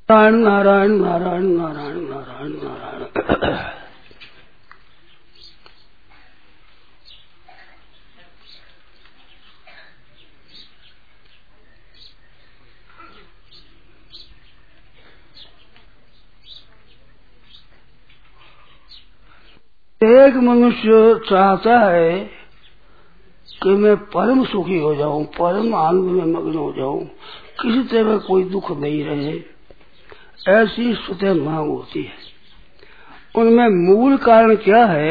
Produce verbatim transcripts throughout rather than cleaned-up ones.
नारायण नारायण नारायण नारायण नारायण नारायण। एक मनुष्य चाहता है कि मैं परम सुखी हो जाऊं, परम आनंद में मग्न हो जाऊं, किसी तरह कोई दुख नहीं रहे, ऐसी स्वतः मांग होती है। उनमें मूल कारण क्या है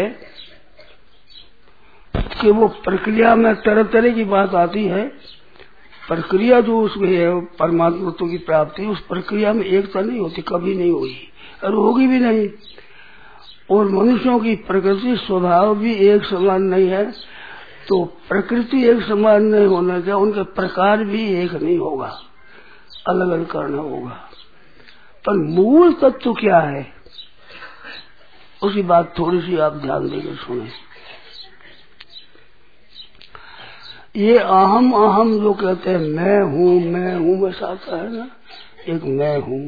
कि वो प्रक्रिया में तरह तरह की बात आती है। प्रक्रिया जो उसमें है परमात्मा की प्राप्ति, उस प्रक्रिया में एकता नहीं होती, कभी नहीं हुई और होगी भी नहीं। और मनुष्यों की प्रकृति स्वभाव भी एक समान नहीं है, तो प्रकृति एक समान नहीं होने का उनके प्रकार भी एक नहीं होगा, अलग अलग करना होगा। पर मूल तत्व क्या है उसकी बात थोड़ी सी आप ध्यान देकर सुने। ये अहम अहम जो कहते हैं मैं हूँ मैं हूँ बस आता है ना, एक मैं हूँ।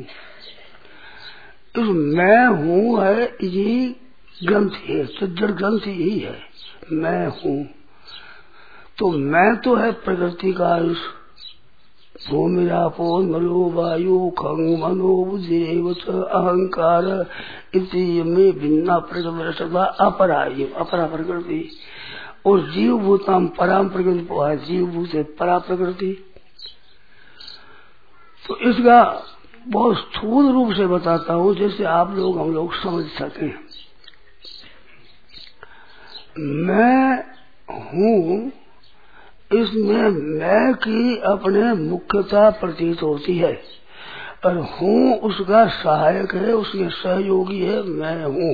इस मैं हूँ है ये ग्रंथि है, सज्जड़ ग्रंथि ही है मैं हूँ। तो मैं तो है प्रकृति का अंश, भूमिरापो नलो वायु खंग मनो बुद्धि अहंकार इति में भिन्ना प्रकृति अपरा अपरा प्रकृति। और जीव भूताम पराम प्रकृति को है, जीव भूत है परा प्रकृति। तो इसका बहुत स्थूल रूप से बताता हूँ जैसे आप लोग हम लोग समझ सकें। मैं हूँ, इसमें मैं की अपने मुख्यता प्रतीत होती है और हूँ उसका सहायक है, उसके सहयोगी है। मैं हूँ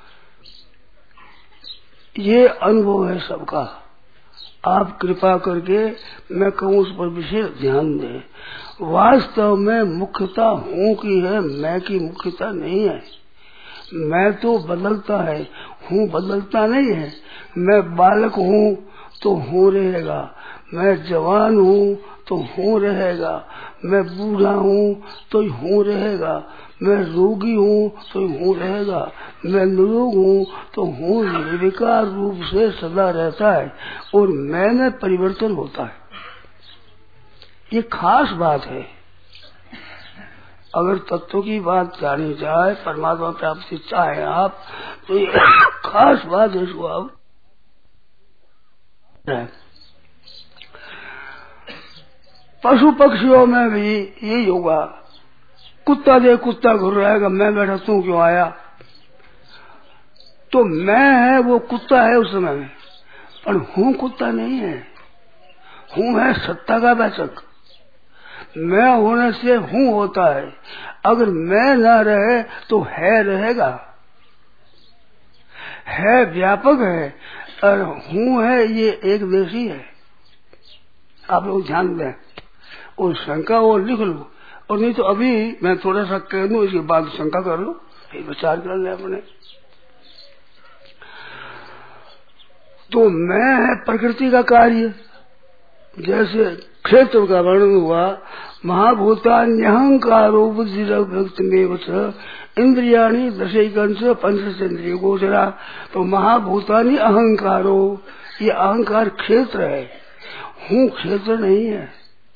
ये अनुभव है सबका। आप कृपा करके मैं कहूँ उस पर विशेष ध्यान दें। वास्तव में मुख्यता हूँ की है, मैं की मुख्यता नहीं है। मैं तो बदलता है, हूँ बदलता नहीं है। मैं बालक हूँ तो हूँ रहेगा, मैं जवान हूँ तो हूँ रहेगा, मैं बूढ़ा हूँ तो हूँ रहेगा, मैं रोगी हूँ तो हूँ रहेगा, मैं निरोग हूँ तो हूँ निर्विकार रूप से सदा रहता है। और मैं में परिवर्तन होता है, ये खास बात है। अगर तत्व की बात जानी जाए, परमात्मा प्राप्ति चाहे आप, तो ये खास बात है। इसको आप पशु पक्षियों में भी यही होगा। कुत्ता दे कुत्ता घुर रहेगा, मैं बैठा तू क्यों आया। तो मैं है वो कुत्ता है उस समय में, पर हूँ कुत्ता नहीं है। हूँ है सत्ता का वाचक। मैं होने से हूँ होता है। अगर मैं ना रहे तो है रहेगा। है व्यापक है और हूँ है ये एक देशी है। आप लोग ध्यान दें और शंका वो लिख लो, और नहीं तो अभी मैं थोड़ा सा कह दूं, इसके बाद शंका कर लो, विचार कर ले अपने। तो मैं है प्रकृति का कार्य। जैसे क्षेत्र का वर्णन हुआ, महाभूतान्यहंकारो बुद्धिरव्यक्तमेव च इंद्रियाणि दशैकंश पंचेन्द्रिय गोचरा। तो महाभूतानि अहंकारो, ये अहंकार क्षेत्र है, हूँ क्षेत्र नहीं है।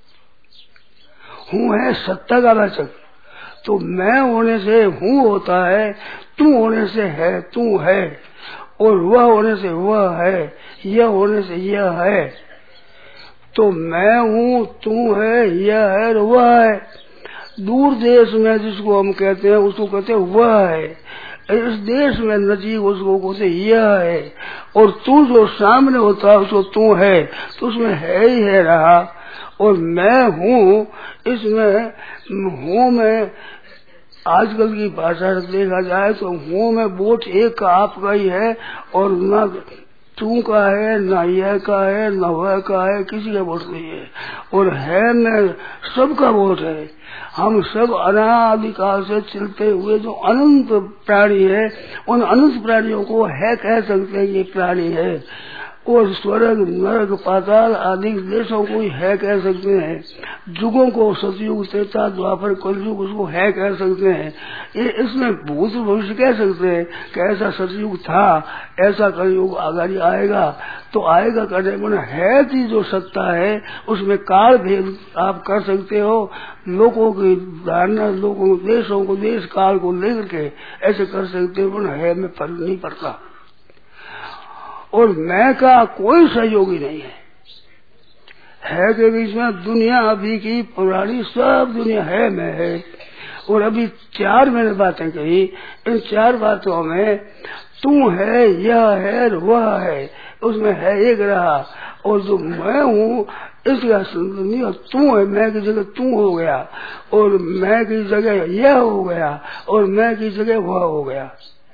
हूँ है सत्ता का वाचक। तो मैं होने से हूँ होता है, तू होने से है तू है, और वह होने से वह है, यह होने से यह है। तो मैं हूँ, तू है, यह है, वह है। दूर देश में जिसको हम कहते हैं उसको कहते हैं वह है, इस देश में नजीक उसको कहते यह है। और तू जो सामने होता है उसको तू है, तो उसमें है ही है रहा। और मैं हूँ, इसमें हूँ में आजकल की भाषा से देखा जाए तो हूँ में वोट एक का आपका ही है, और न तू का है, न यह का है, न वह का है, किसी का वोट नहीं है। और है में सबका वोट है। हम सब अनादिकाल से चलते हुए जो अनंत प्राणी है, उन अनंत प्राणियों को है कह सकते हैं ये प्राणी है। और स्वर्ग नरक पाताल आदि देशों को ही है कह सकते हैं। युगों को सतयुग त्रेता द्वापर कलयुग उसको है कह सकते हैं। ये इसमें भूत भविष्य कह सकते हैं कि ऐसा सतयुग था, ऐसा कलयुग आगे आएगा। तो आएगा करने मन है कि जो सत्ता है उसमें काल भेद आप कर सकते हो। लोगों की धारणा, लोगों देशों को देश काल को लेकर के ऐसे कर सकते हो, मन है में फर्क नहीं पड़ता। और मैं का कोई सहयोगी नहीं है। है के बीच में दुनिया अभी की पुरानी सब दुनिया है मैं है। और अभी चार मैंने बातें कही, इन चार बातों में तू है, यह है, वह है, उसमें है एक रहा। और जो मैं हूँ इसका नहीं, और तू है, मैं की जगह तू हो गया, और मैं की जगह यह हो गया, और मैं की जगह वह हो गया।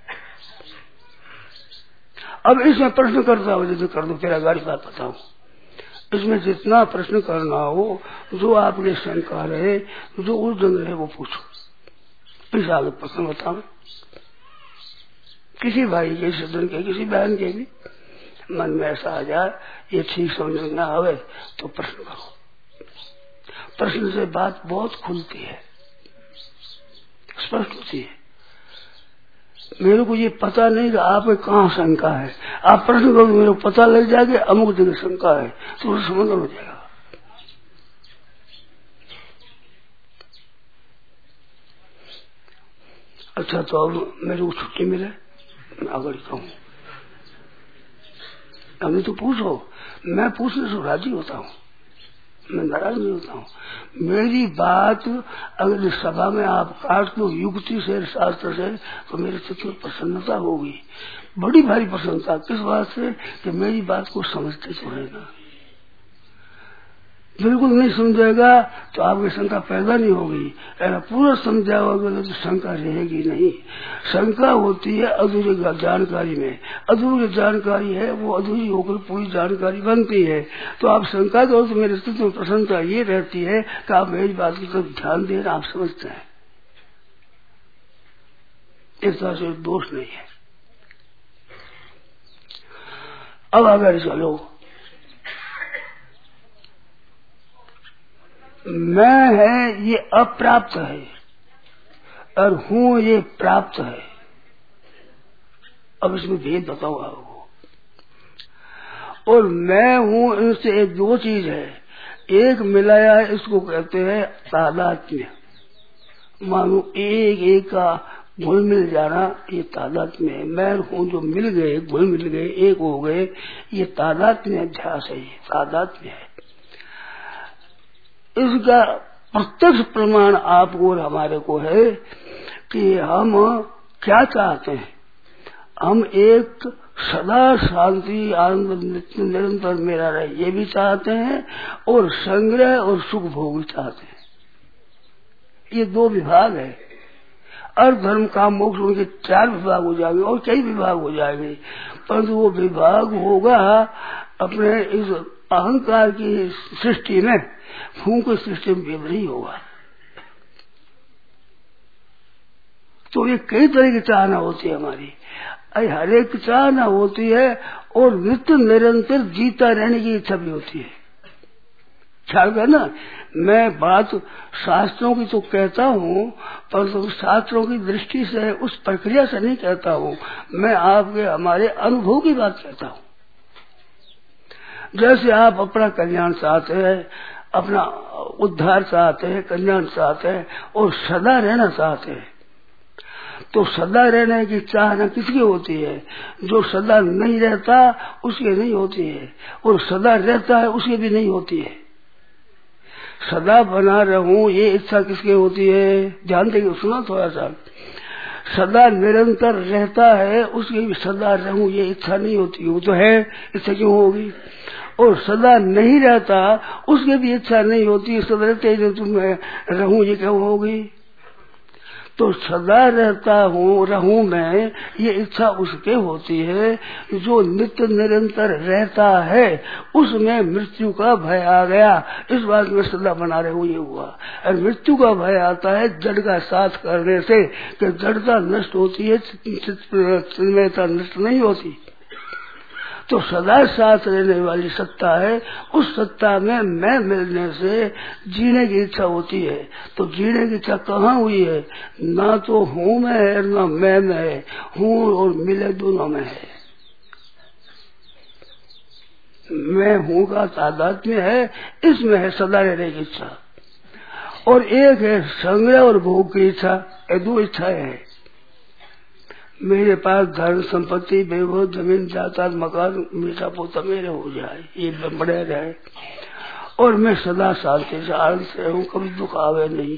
अब इसमें प्रश्न करता हो जैसे कर दो, तेरा गाड़ी बात बताऊं। इसमें जितना प्रश्न करना हो, जो आपके शंका रहे, जो उलझन रहे वो पूछो। इस आगे प्रश्न बताओ, किसी भाई के, सज्जन के, किसी बहन के भी मन में ऐसा आ जाए ये ठीक समझ में ना आवे तो प्रश्न करो। प्रश्न से बात बहुत खुलती है, स्पष्ट होती है। मेरे को ये पता नहीं कि आप कहाँ शंका है, आप प्रश्न करो, मेरे को पता लग जाएगा अमुक जगह शंका है तो समाधान हो जाएगा। अच्छा तो अब मेरे को छुट्टी मिले, मैं आगे कहूँ, अभी तो पूछो, मैं पूछने से राजी होता हूँ, मैं नाराज नहीं होता हूँ। मेरी बात अगर सभा में आप काट दो युक्ति से, शास्त्र से, तो मेरे चित्त में प्रसन्नता होगी, बड़ी भारी प्रसन्नता। किस बात से कि मेरी बात को समझते तो है ना। बिल्कुल नहीं समझेगा तो आपकी शंका पैदा नहीं होगी, अगर पूरा समझा होगा तो शंका रहेगी नहीं। शंका होती है अधूरी जानकारी में, अधूरी जानकारी है वो अधूरी होकर पूरी जानकारी बनती है। तो आप शंका करो तो मेरे चित्त में प्रसन्नता ये रहती है कि आप मेरी बात की तरफ ध्यान दे रहे, आप समझते हैं, इस तरह से दोष नहीं है। अब अगर चलो, मैं है ये अप्राप्त है और हूँ ये प्राप्त है। अब इसमें भेद बताओ आपको। और मैं हूँ इनसे एक दो चीज है, एक मिलाया है, इसको कहते हैं तादात्म्य। मानो एक एक का घुल मिल जाना, ये तादात्म्य है। मैं हूँ जो मिल गए, घुल मिल गए, एक हो गए, ये तादात्म्य अध्यास है, ये तादात्म्य है। इसका प्रत्यक्ष प्रमाण आपको और हमारे को है कि हम क्या चाहते हैं। हम एक सदा शांति आनंद निरंतर मेरा रहे ये भी चाहते हैं, और संग्रह और सुख भोग भी चाहते हैं। ये दो विभाग है। अर्थ धर्म काम मोक्ष उनके चार विभाग हो जाएंगे और कई विभाग हो जाएंगे, परंतु वो विभाग होगा अपने इस अहंकार की सृष्टि में, हूं की सृष्टि में भेद नहीं होगा। तो ये कई तरह की चाहना होती है हमारी, हर एक चाहना होती है, और नित्य निरंतर जीता रहने की इच्छा भी होती है। ख्याल करना, मैं बात शास्त्रों की तो कहता हूँ, पर तो शास्त्रों की दृष्टि से, उस प्रक्रिया से नहीं कहता हूँ, मैं आपके हमारे अनुभव की बात कहता हूँ। जैसे आप अपना कल्याण चाहते हैं, अपना उद्धार चाहते हैं, कल्याण चाहते हैं, और सदा रहना चाहते हैं, तो सदा रहने की चाहना किसकी होती है? जो सदा नहीं रहता उसकी नहीं होती है, और सदा रहता है उसकी भी नहीं होती है। सदा बना रहूं ये इच्छा किसकी होती है? ध्यान देंगे, सुना थोड़ा सा। सदा निरंतर रहता है उसकी भी सदा रहूं ये इच्छा नहीं होती, वो तो है, इच्छा क्यों होगी? और सदा नहीं रहता उसकी भी इच्छा नहीं होती, सदा रहते ही तुम रहूं ये क्यों होगी? तो सदा रहता हूँ रहूं मैं ये इच्छा उसके होती है जो नित्य निरंतर रहता है, उसमें मृत्यु का भय आ गया, इस बात में सदा बना रहे हुए हुआ। और मृत्यु का भय आता है जड़ का साथ करने से, कि जड़ता नष्ट होती है, चिन्मयता नष्ट नहीं होती। तो सदा साथ रहने वाली सत्ता है, उस सत्ता में मैं मिलने से जीने की इच्छा होती है। तो जीने की इच्छा कहाँ हुई है? ना तो हूँ में है ना मैं में है, हूँ और मिले दोनों में है। मैं हूँ का तादात्म्य है, इसमें है सदा रहने की इच्छा। और एक है संग्रह और भोग की इच्छा, ये दो इच्छाएं हैं। मेरे पास धन संपत्ति वैभव जमीन जायदाद मकान मीठा पोता मेरे हो जाए, ये बड़े रहे, और मैं सदा शांति से आनंद से हूँ, कभी दुख आवे नहीं।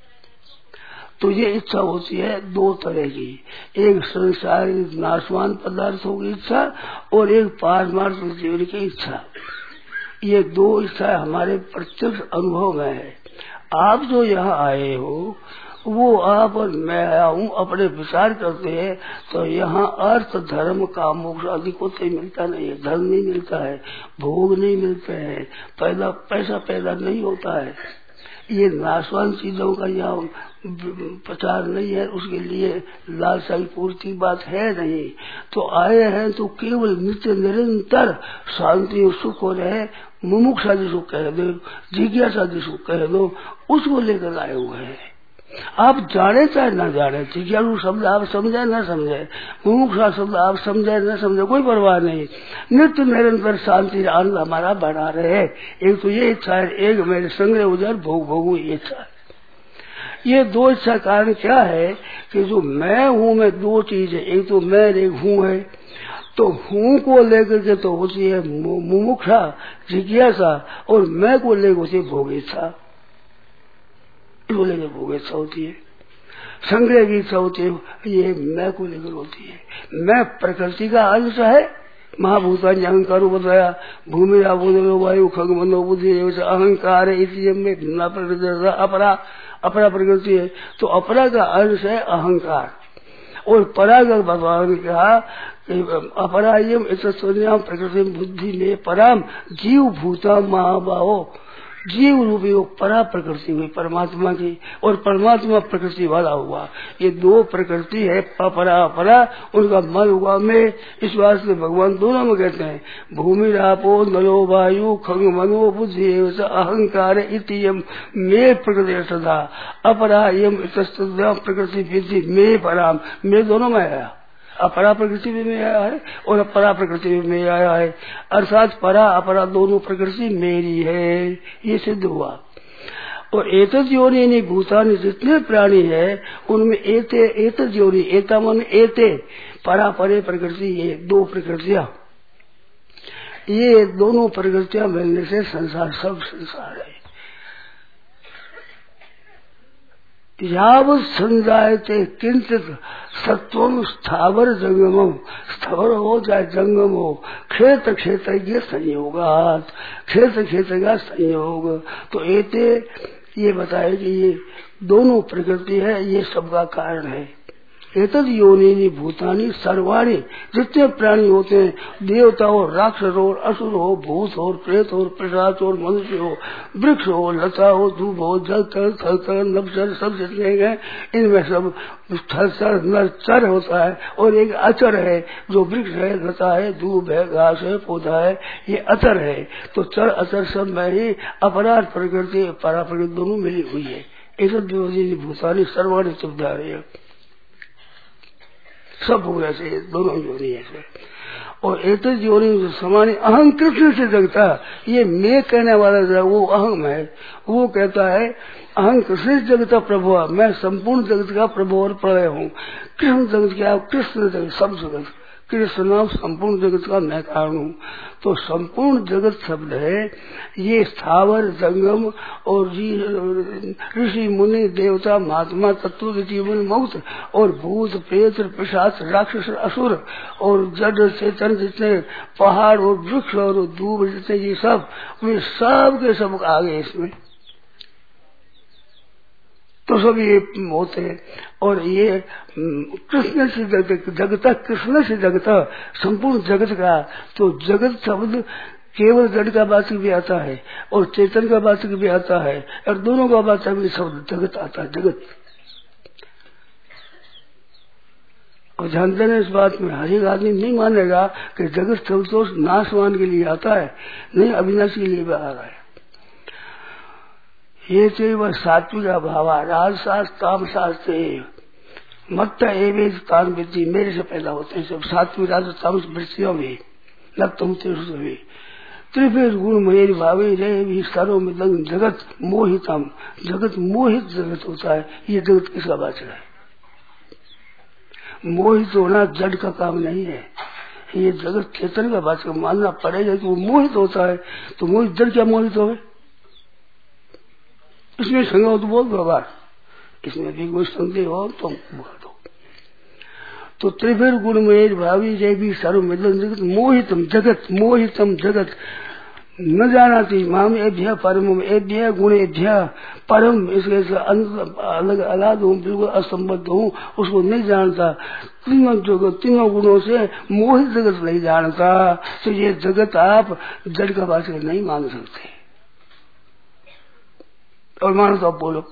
तो ये इच्छा होती है दो तरह की, एक संसारिक नाशवान पदार्थों की इच्छा और एक पारमार्थ जीवन की इच्छा। ये दो इच्छा हमारे प्रत्यक्ष अनुभव में है। आप जो यहाँ आए हो वो आप और मैं आया हूँ, अपने विचार करते हैं तो यहाँ अर्थ धर्म काम मोक्ष आदि को तो मिलता नहीं है, धन नहीं मिलता है, भोग नहीं मिलते हैं, पैदा पैसा पैदा नहीं होता है। ये नाशवान चीजों का यहाँ प्रचार नहीं है, उसके लिए लालसा की पूर्ति बात है नहीं। तो आए हैं तो केवल नित्य निरंतर शांति और सुख हो रहे, मुमुक्षा जी सुख कह दो, जिज्ञासा जी सुख कह दो, उसको लेकर आए हुए हैं। आप जाने चाहे ना जाने, जिज्ञासु शब्द आप समझे न समझे, मुमुक्षा शब्द आप समझे न समझे, कोई परवाह नहीं। नित्य निरंतर शांति आनंद हमारा बढ़ा रहे। एक तो ये इच्छा है, एक मेरे संग्रह उधर भोग भोगू ये इच्छा है। ये दो इच्छा कारण क्या है कि जो मैं हूँ में दो चीज है, एक तो मैं एक हूँ है, तो हूँ को लेकर के तो होती है मुमुक्षा जिज्ञासा, और मैं को लेकर होती है भोग इच्छा, इसको लेकर भोग इच्छा होती है। संग्रह की इच्छा होती है, ये मैं को लेकर होती है। मैं प्रकृति का अंश है, महाभूतान अहंकार बताया, भूमि आबोधो वायु खग मनो बुद्धि अहंकार में भिन्ना प्रकृति अपरा अपरा प्रकृति है। तो अपरा का अंश है अहंकार, और परा का भगवान ने कहा अपरायम प्रकृति बुद्धि में पराम जीव भूता महाबाहो, जीव रूपी वो परा प्रकृति हुई परमात्मा की, और परमात्मा प्रकृति वाला हुआ। ये दो प्रकृति है परा अपरा, उनका मन हुआ में। इस वास्ते भगवान दोनों में कहते हैं भूमि रापो नलो वायु खंग मनो बुद्धि अहंकार इतियम में प्रकृति सदा अपरा यम प्रकृति विधि में पराम, में दोनों में आया, अपरा प्रकृति भी में आया है और अपरा प्रकृति भी में आया है, अर्थात परा अपरा दोनों प्रकृति मेरी है, ये सिद्ध हुआ। और एतद योनि नहीं भूतानि जितने प्राणी है उनमें एते एतद योनि, एता मन एते परा परे प्रकृति, ये दो प्रकृतियां, ये दोनों प्रकृतियां मिलने से संसार सब संसार है। यावत संजायते किंचित सत्वम स्थावर जंगमम, स्थावर हो चाहे जंगम हो, खेत क्षेत्र संयोगात, खेत क्षेत्र का संयोग। तो एते ये बताए कि ये दोनों प्रकृति है, ये सबका कारण है। एतद योनि भूतानि सर्वाणी, जितने प्राणी होते हैं, देवता हो, राक्षस हो, असुर हो, भूत हो, प्रेत हो, पिशाच हो, मनुष्य हो, वृक्ष हो, लता हो, धूप हो, जल तर थल तर नभचर, सब जितने हैं इनमें सब थल चर नर चर होता है, और एक अचर है जो वृक्ष है, लता है, धूप है, घास है, पौधा है, ये अचर है। तो चर अचर सब में ही अपराध प्रकृति परा प्रकृति दोनों मिली हुई है। एतद योनि भूतानि सर्वाणी चुपधारे, सब हो ऐसे दोनों योनि ऐसे। और एक योनि समान अहं कृष्ण से जगता, ये मैं कहने वाला जो वो अहम है, वो कहता है अहं कृष्ण से जगता प्रभु, मैं संपूर्ण जगत का प्रभु और प्रलय हूँ। कृष्ण जगत क्या, कृष्ण जगत सब जगत, कृष्ण नाम संपूर्ण जगत का मैं कारण हूँ। तो संपूर्ण जगत शब्द है, ये स्थावर जंगम और ऋषि मुनि देवता महात्मा तत्व जीवन मुक्त और भूत प्रेत पिशाच राक्षस असुर और जड़ चेतन जितने पहाड़ और वृक्ष और दूब जितने ये सब, वे सब के सब आगे इसमें तो सब ये होते हैं। और ये कृष्ण से जगता, कृष्ण से जगता संपूर्ण जगत का। तो जगत शब्द केवल जड़ का वाचक भी आता है और चेतन का वाचक भी आता है, और दोनों का वाचक भी शब्द जगत आता है। जगत और ध्यान देना इस बात में, हर एक आदमी नहीं मानेगा कि जगत सब तो नाशवान के लिए आता है, नहीं अविनाशी के लिए भी आ रहा है। ये चाहिए वह सात्विक भाव राजशास्त्र तामशास्त्र मत एवं तान वृत्ति मेरे से पैदा होते हैं सब सात्विक राजस तामस वृत्तियों में लगतम भी त्रिभुज गुण मेरी भावी रे भी सर्व मिलन जगत मोहितम, जगत मोहित जगत होता है। ये जगत किसका वाचक है? मोहित होना जड़ का काम नहीं है, ये जगत चेतन का वाचक मानना पड़ेगा कि वो मोहित होता है। तो मोहित जड़ क्या मोहित हो, इसमें संग हो तो बोल दो बार, इसमें भी कोई संदेह हो तो बोल दो। तो त्रिभुर गुण में भावी जय भी सर्व मिलन जगत मोहितम, जगत मोहितम जगत न जानाती माम एभ्य परम एभ्य गुण एभ्य परम, इसके अलग अलग हूँ, बिल्कुल असंबद्ध हूँ, उसको नहीं जानता। तीनों जो तीनों गुणों से मोहित जगत नहीं जानता, तो ये जगत आप जड़ का वाचक नहीं मान सकते। और मानो तो आप बोलो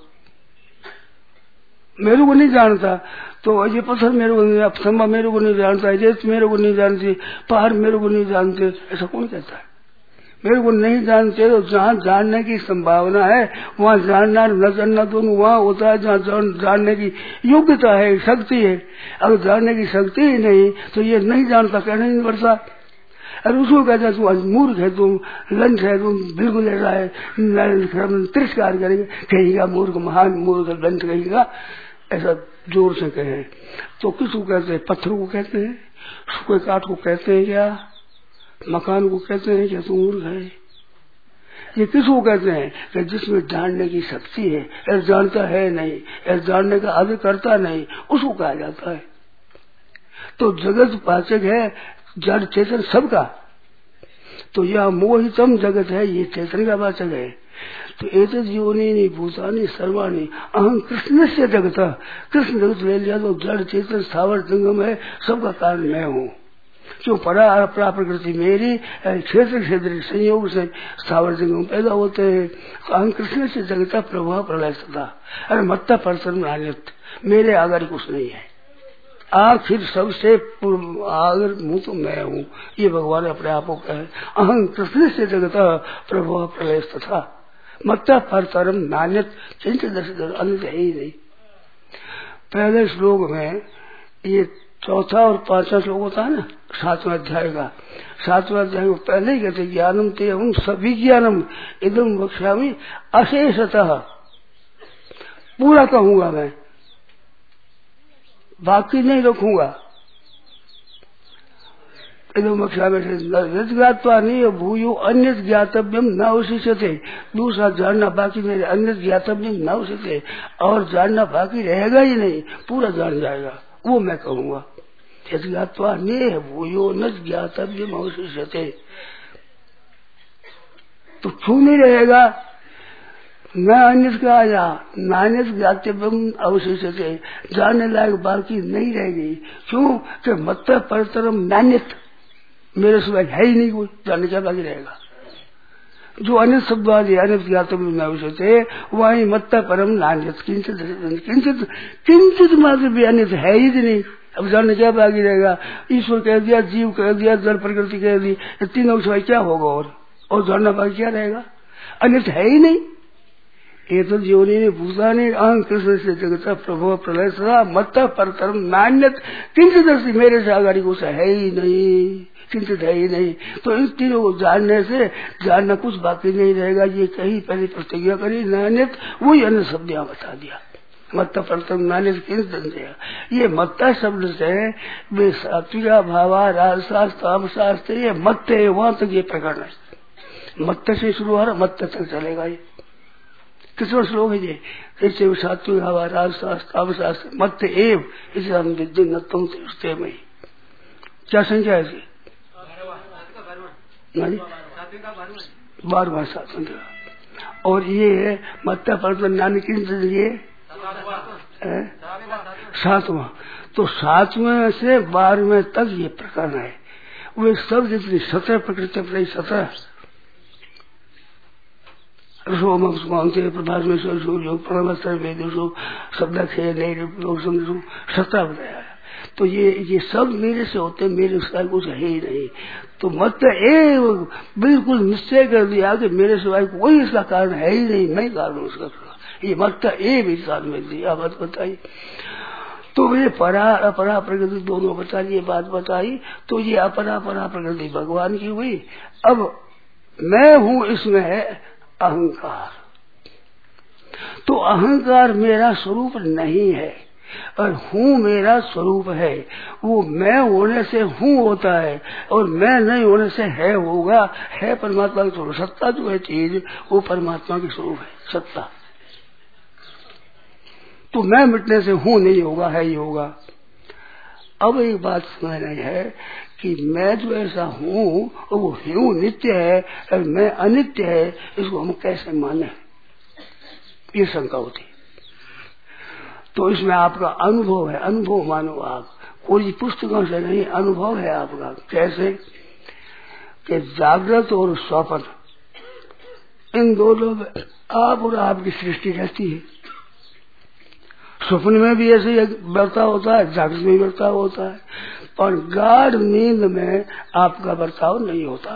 मेरे को नहीं जानता, तो ये पत्थर मेरे को नहीं, संभव मेरे को नहीं जानता, रेत मेरे को नहीं जानती, पहाड़ मेरे को नहीं जानते, ऐसा कौन कहता है? मेरे को नहीं जानते तो जहाँ जानने की संभावना है वहाँ जानना न जानना दोनों वहाँ होता है जहाँ जानने की योग्यता है, शक्ति है। अगर जानने की शक्ति ही नहीं तो ये नहीं जानता कहना नहीं पड़ता। अरे उसको कहता है तू मूर्ख है, तुम लंच है, तुम बिल्कुल ऐसा है, तिरस्कार करेंगे, कहेगा मूर्ख, महान मूर्ख लंच कहेगा, ऐसा जोर से कहे। तो किसको कहते हैं? पत्थर को कहते हैं, सूखे काठ को कहते हैं, क्या मकान को कहते हैं, क्या तू मूर्ख है? ये किसको कहते हैं? कि जिसमें जानने की शक्ति है, ऐसा जानता है नहीं, ऐसा जानने का आदर करता नहीं, उसको कहा जाता है। तो जगत वाचक है जड़ चेतन सबका, तो यह मोहितम जगत है, ये चेतन का वाचक है। तो एत योनि भूतानी सर्वाणी अहम कृष्ण से जगत, कृष्ण जगत ले लिया तो जड़ चेतन स्थावर जंगम है, सबका कारण मैं हूँ। क्यों? परा अपरा प्रकृति मेरी, क्षेत्र क्षेत्र संयोग से स्थावर जंगम पैदा होते हैं। तो अहम कृष्ण से जगता प्रभाव प्रलय सदा, अरे मत्ता परतन नान्यत, मेरे आगे कुछ नहीं है, आखिर सबसे आगर मुँह तो मैं हूँ। ये भगवान अपने आप को कहे, अहं कृष्ण से जगत प्रभु प्रलय तथा मत्ता परतरम नान्यत चिंत दर्शन अन्य है ही नहीं। पहले श्लोक में ये चौथा और पांचवा श्लोक होता है ना, सातवां अध्याय का, सातवां अध्याय को पहले ही कहते ज्ञानम ते हम सभी ज्ञानम एकदम वक्ष्यामि अशेषतः, पूरा कहूंगा मैं, बाकी नहीं रखूंगा। एकदम ज्ञातवा नहीं भूयो अन्य ज्ञातव्यम न अवशिष्यते, दूसरा जानना बाकी मेरे, अन्य ज्ञातव्यम न अवशिष्यते, और जानना बाकी रहेगा ही नहीं, पूरा जान जाएगा, वो मैं कहूंगा। ज्ञातवा नहीं भूयो न ज्ञातव्यम अवशिष्यते, तो छू नहीं रहेगा, न अन्य का आया नान्य ज्ञातव्यम अवशिष्यते, जानने लायक बाकी नहीं रहेगी। क्यों? कि मत परतरम नान्यत, मेरे सिवाय है ही नहीं कोई, जानने क्या बाकी रहेगा। जो अन्य शब्द वाली अन्य ज्ञातव्यम अवशिष्यते वही मत परम नान्यत, किंचित किंचित किंचित मात्र भी अन्य है ही नहीं। अब जानने क्या बाकी रहेगा? ईश्वर कह दिया, जीव कह दिया, जड़ प्रकृति कह दी, तीनों सिवाय क्या होगा? और और जानना बाकी क्या रहेगा? अन्य है ही नहीं। ये तो जीवनी ने भूता ने अहं कृष्ण से जगत प्रभु प्रलय सदा मत परतरम नान्यत किंचित दर्शी, मेरे से आगाड़ी कुछ है ही नहीं, किंचित है ही नहीं। तो इन तीनों को जानने से जानना कुछ बाकी नहीं रहेगा। ये कही पहले प्रतिज्ञा करी नान्यत, वही अन्य शब्द यहाँ बता दिया, मत्ता परतरम नान्यत किंचित। ये मत्ता शब्द से वे सात्विका भावा राजशास्त्र तामशास्त्र, ये मत है, वहां तक ये प्रकरण है। मत्ता से शुरू हो रहा, मत्ता तक चलेगा। ये कितना श्लोक है ये? ऐसे सात्विक हवा राजशास्त्र तामशास्त्र मत एव, इसे हम विद्युत नत्तम से में क्या संख्या है इसकी? बारहवां सातवां। और ये है मत्ता परतरम नान्यत किंचित, ये सातवां। तो सातवें से बारहवें तक ये प्रकरण है। वे सब जितनी सत्रह प्रकृति अपनी सत्रह मानते प्रभाष में सूर्य प्रणवस्तर वेदो शब्द खेल सत्रह बताया है। तो तो ये ये सब मेरे से होते, मेरे सिवाय कुछ है ही नहीं। तो मतलब ए बिल्कुल निश्चय कर दिया कि मेरे सिवाय कोई इसका कारण है ही नहीं, मैं कारण हूँ इसका। ये मतलब ए विचार में दिया बात बताई। तो ये परा अपरा प्रकृति दोनों बता ये बात बताई। तो ये अपरा परा प्रकृति भगवान की हुई। अब मैं हूँ इसमें है अहंकार। तो अहंकार मेरा स्वरूप नहीं है और हूँ मेरा स्वरूप है। वो मैं होने से हूँ होता है और मैं नहीं होने से है होगा। है परमात्मा की स्वरूप। सत्ता जो है चीज वो परमात्मा की स्वरूप है सत्ता। तो मैं मिटने से हूँ नहीं होगा, है ही होगा। अब एक बात समझना है कि मैं जो ऐसा हूँ वो हूँ नित्य है और मैं अनित्य है, इसको हम कैसे माने, ये शंका होती। तो इसमें आपका अनुभव है, अनुभव मानो आप, कोई पुस्तकों से नहीं, अनुभव है आपका। कैसे कि जागृत और स्वप्न इन दोनों में आप और आपकी सृष्टि रहती है। स्वप्न में भी ऐसे ही बर्ताव होता है, जागृत में भी बर्ताव होता है, पर गाढ़ नींद में आपका बर्ताव नहीं होता।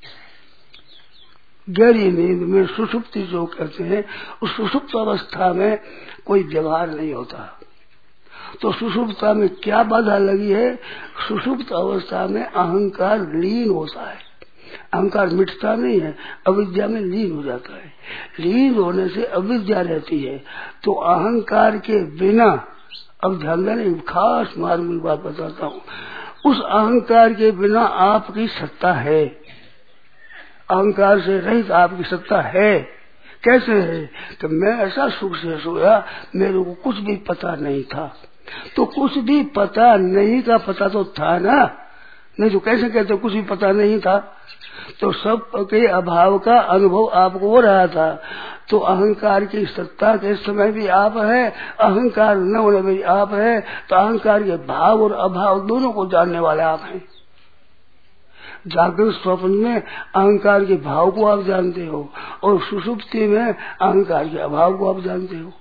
गहरी नींद में सुषुप्ति जो कहते हैं, उस सुषुप्त अवस्था में कोई व्यवहार नहीं होता। तो सुषुप्ता में क्या बाधा लगी है? सुषुप्त अवस्था में अहंकार लीन होता है। अहंकार मिटता नहीं है, अविद्या में लीन हो जाता है। लीन होने से अविद्या रहती है। तो अहंकार के बिना, अब ध्यान देने खास मार्मिक बात बताता हूँ, उस अहंकार के बिना आपकी सत्ता है। अहंकार से रहित आपकी सत्ता है। कैसे है? कि मैं ऐसा सुख से सोया, मेरे को कुछ भी पता नहीं था। तो कुछ भी पता नहीं का पता तो था ना, नहीं तो कैसे कहते कुछ भी पता नहीं था। तो सब के अभाव का अनुभव आपको हो रहा था। तो अहंकार की सत्ता के समय भी आप है, अहंकार न होने में भी आप है। तो अहंकार के भाव और अभाव दोनों को जानने वाले आप हैं। जागृत स्वप्न में अहंकार के भाव को आप जानते हो और सुषुप्ति में अहंकार के अभाव को आप जानते हो।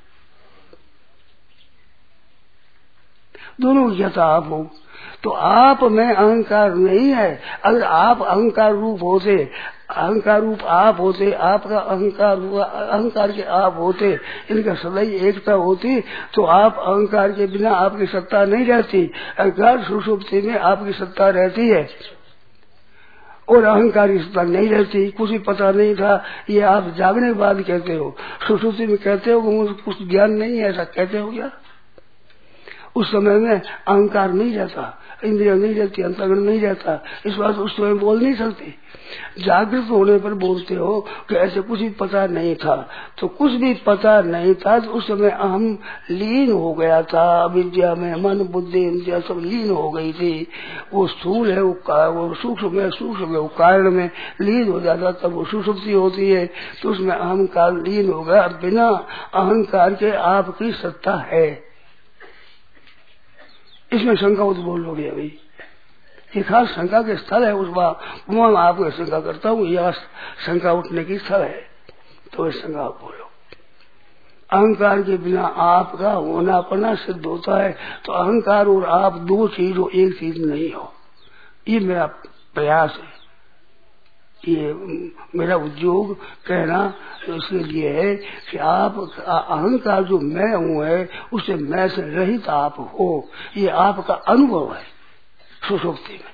दोनों यथा आप हो। तो आप में अहंकार नहीं है। अगर आप अहंकार रूप होते, अहंकार रूप आप होते, आपका अहंकार अहंकार के आप होते, इनका सदैव एकता होती, तो आप अहंकार के बिना आपकी सत्ता नहीं रहती। अहंकार सुषुप्ति में आपकी सत्ता रहती है और अहंकार की सत्ता नहीं रहती। कुछ भी पता नहीं था, ये आप जागने के बाद कहते हो। सुषुप्ति में कहते हो कि मुझे कुछ ज्ञान नहीं है, ऐसा कहते हो क्या? उस समय में अहंकार नहीं रहता, इंद्रिया नहीं रहती, अंतर्गण नहीं रहता। इस बात उस समय बोल नहीं सकते। जागृत होने पर बोलते हो कि ऐसे कुछ भी पता नहीं था। तो कुछ भी पता नहीं था तो उस समय अहम लीन हो गया था। अविद्या में मन बुद्धि इंद्रिया सब लीन हो गई थी। वो स्थूल है, वो सूक्ष्म है, सूक्ष्म है वो कारण में लीन हो जाता, तब वो सुषुप्ति होती है। तो उसमें अहंकार लीन हो गया। बिना अहंकार के आपकी सत्ता है। इसमें शंका उद्भव हो गया। भाई ये खास शंका के स्थल है। उस बार मैं आपको शंका करता हूँ, यह शंका उठने की स्थल है। तो इस शंका आप बोलो। अहंकार के बिना आपका होना पना सिद्ध होता है। तो अहंकार और आप दो चीज हो, एक चीज नहीं हो। ये मेरा प्रयास है, ये मेरा उद्योग कहना इसके लिए है कि आप अहंकार जो मैं हूँ है उससे मैं से रहित आप हो। ये आपका अनुभव है सुषुप्ति में।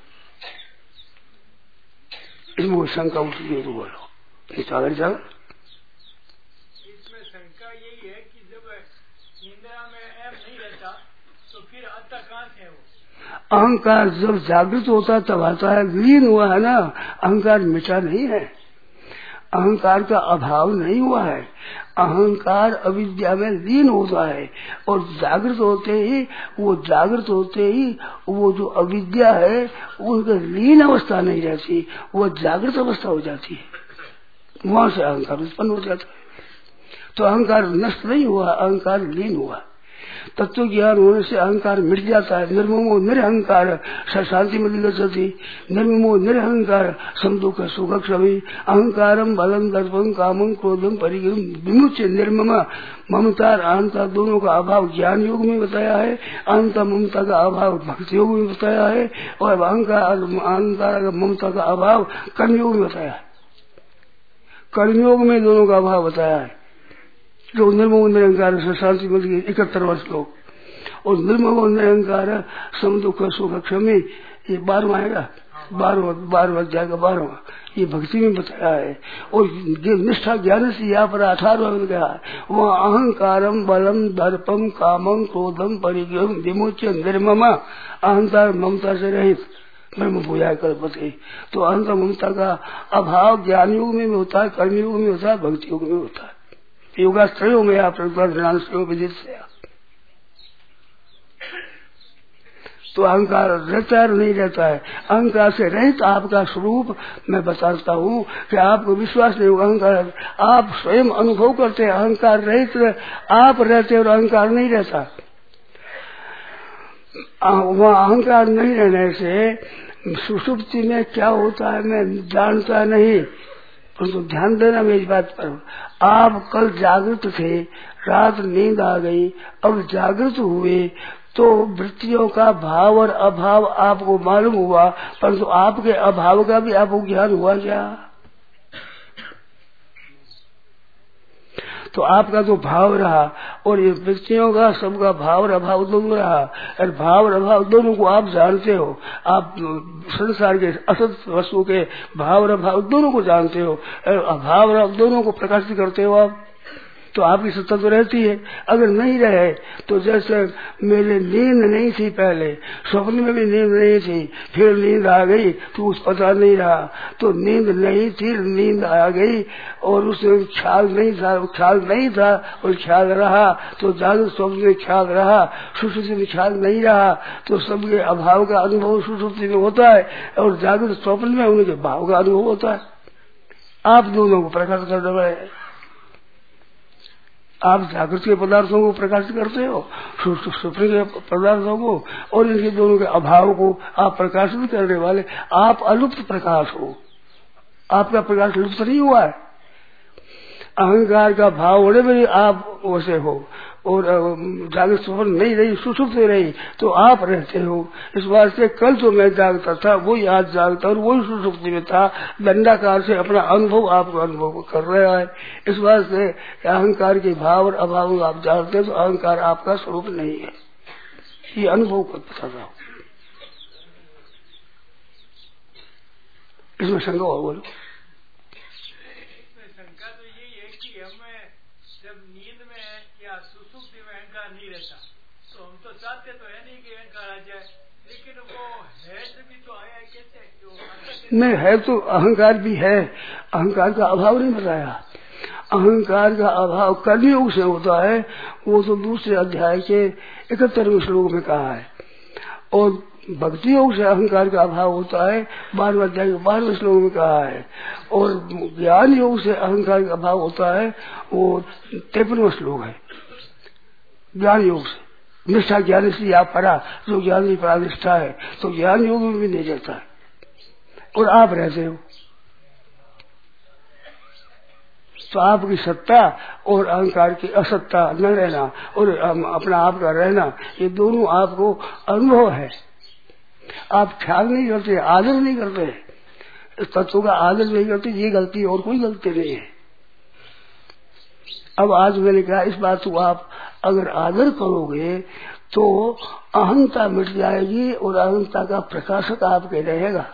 इसमें कोई शंका उठती है तो बोलो। सागर जाओ। इसमें शंका यही है कि जब इंद्रिया में एम नहीं रहता तो फिर आता कहाँ से वो? अहंकार जब जागृत होता तब आता है। विलीन हुआ है ना, अहंकार मिटा नहीं है, अहंकार का अभाव नहीं हुआ है। अहंकार अविद्या में लीन होता है और जागृत होते ही वो जागृत होते ही वो जो अविद्या है उनकी लीन अवस्था नहीं रहती, वो जागृत अवस्था हो जाती है। वहां से अहंकार उत्पन्न हो जाता है। तो अहंकार नष्ट नहीं हुआ, अहंकार लीन हुआ। तत्व ज्ञान होने से अहंकार मिट जाता है। निर्ममो निरहंकार शांति मिल गति, निर्ममो निरहंकार समदुख सुख क्षमी, अहंकारम बलम दर्पम कामम क्रोधम परिग्रह विमुच्य। निर्मम ममता अहंता दोनों का अभाव ज्ञान योग में बताया है, अहंता ममता का अभाव भक्ति योग में बताया है, और अहंकार अहंकार ममता का अभाव कर्मयोग में बताया है। कर्मयोग में दोनों का अभाव बताया है। जो निर्ममो निरहंकार से शांति मिल गई इकहत्तर वर्ष लोग, और निर्ममो निरहंकार सम दुख सुख क्षमी ये बारहवां आएगा, बारहवां बारहवां जाएगा बारहवां, ये भक्ति में बताया है। और निष्ठा ज्ञान से यहाँ पर अठारह में गया है, वहाँ अहंकारम बलम दर्पम कामम क्रोधम परिग्रह विमुच्य निर्मम, अहंकार ममता से रहित ब्रह्म पूजा कर पते। तो अहंकार ममता का अभाव ज्ञान युग में भी होता है, कर्म युग में होता है, भक्ति युग में होता है। योगाश्रयों में आप विदित से तो अहंकार रहता है नहीं रहता है। अहंकार से रहित आपका स्वरूप मैं बताता हूँ कि आपको विश्वास नहीं होगा। अहंकार आप स्वयं अनुभव करते हैं, अहंकार रहित आप रहते और अहंकार नहीं रहता। वहाँ अहंकार नहीं रहने से सुषुप्ति में क्या होता है मैं जानता नहीं, परंतु तो ध्यान देना मेरी बात पर। आप कल जागृत थे, रात नींद आ गई, अब जागृत हुए तो वृत्तियों का भाव और अभाव आपको मालूम हुआ, परंतु आपके अभाव का भी आपको ज्ञान हुआ क्या? तो आपका जो भाव रहा और ये वृत्तियों का सबका भाव और अभाव दोनों रहा, और भाव और अभाव दोनों को आप जानते हो। आप संसार के असत वस्तु के भाव और अभाव दोनों को जानते हो, और अभाव और अभाव दोनों को प्रकाशित करते हो आप, तो आपकी सत्ता तो रहती है। अगर नहीं रहे तो जैसे मेरे नींद नहीं थी, पहले स्वप्न में भी नींद नहीं थी, फिर नींद आ गई तो उस पता नहीं रहा, तो नींद नहीं थी नींद आ गई और उसमें ख्याल नहीं था, ख्याल नहीं था और ख्याल रहा, तो जागृत स्वप्न में ख्याल रहा, सुषुप्ति में ख्याल नहीं रहा, तो सबके अभाव का अनुभव सुषुप्ति में होता है और जागृत स्वप्न में उनके भाव का अनुभव होता है। आप दोनों को प्रकाश कर रहे हैं। आप जागृत के पदार्थों को प्रकाशित करते हो, स्वप्न के पदार्थों को, और इनके दोनों के अभाव को आप प्रकाशित करने वाले, आप अलुप्त प्रकाश हो। आपका प्रकाश लुप्त नहीं हुआ है। अहंकार का भाव होने में आप वैसे हो, और जागृत स्वप्न नहीं रही, सुषुप्त रही तो आप रहते हो। इस बात से कल तो मैं जागता था, वही आज जागता और वही सुषुप्ति में था, दंडाकार से अपना अनुभव आपको अनुभव कर रहा है। इस बात से अहंकार के भाव और अभाव आप जानते हैं, तो अहंकार आपका स्वरूप नहीं है, ये अनुभव को बता रहा हूँ। इसमें शंका हो बोलो। चाहते तो है नहीं कि अहंकार आ जाए, लेकिन वो है तभी तो आया है। कैसे नहीं है तो अहंकार भी है, अहंकार का अभाव नहीं बताया। अहंकार का अभाव कर्मयोग से होता है, वो तो दूसरे अध्याय के इकहत्तरवें श्लोक में कहा है। और भक्ति योग से अहंकार का अभाव होता है, बारहवें अध्याय के बारहवें श्लोक में कहा है। और ज्ञान योग से अहंकार का अभाव होता है, वो तिरपनवां श्लोक है। ज्ञान योग से निष्ठा ज्ञान से आप पढ़ा, जो ज्ञान की प्रानिष्ठा है तो ज्ञान योग में भी नहीं रहता है, और आप रहते हो। तो आपकी सत्ता और अहंकार की असत्ता न रहना और अपना आप का रहना, ये दोनों आपको अनुभव है। आप ख्याल नहीं करते, आदर नहीं करते, तत्व का आदर नहीं करते, ये गलती और कोई गलती नहीं है। अब आज मैंने कहा इस बात को आप अगर आदर करोगे तो अहंता मिट जाएगी और अहंता का प्रकाशक आपके रहेगा।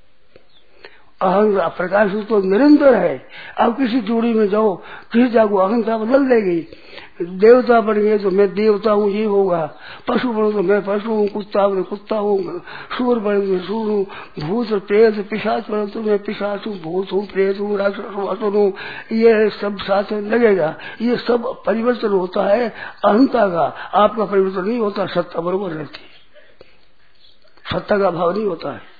अहंता प्रकाश तो निरंतर है। अब किसी जोड़ी में जाओ, किसी जागो अहंता बदल देगी। देवता बन गए तो मैं देवता हूँ ये होगा, पशु बनो तो मैं पशु हूँ, कुत्ता बनो कुत्ता हूँ, सूर बनो तो सूर हूँ, भूत प्रेत पिशाच बनो तो मैं पिशाच हूँ, भूत हूँ, प्रेत हूँ, राक्षस हूँ, असुर हूँ, ये सब साथ में लगेगा। ये सब परिवर्तन होता है अहंता का, आपका परिवर्तन नहीं होता, सत्ता बरोबर रहती है, सत्ता का भाव नहीं होता है।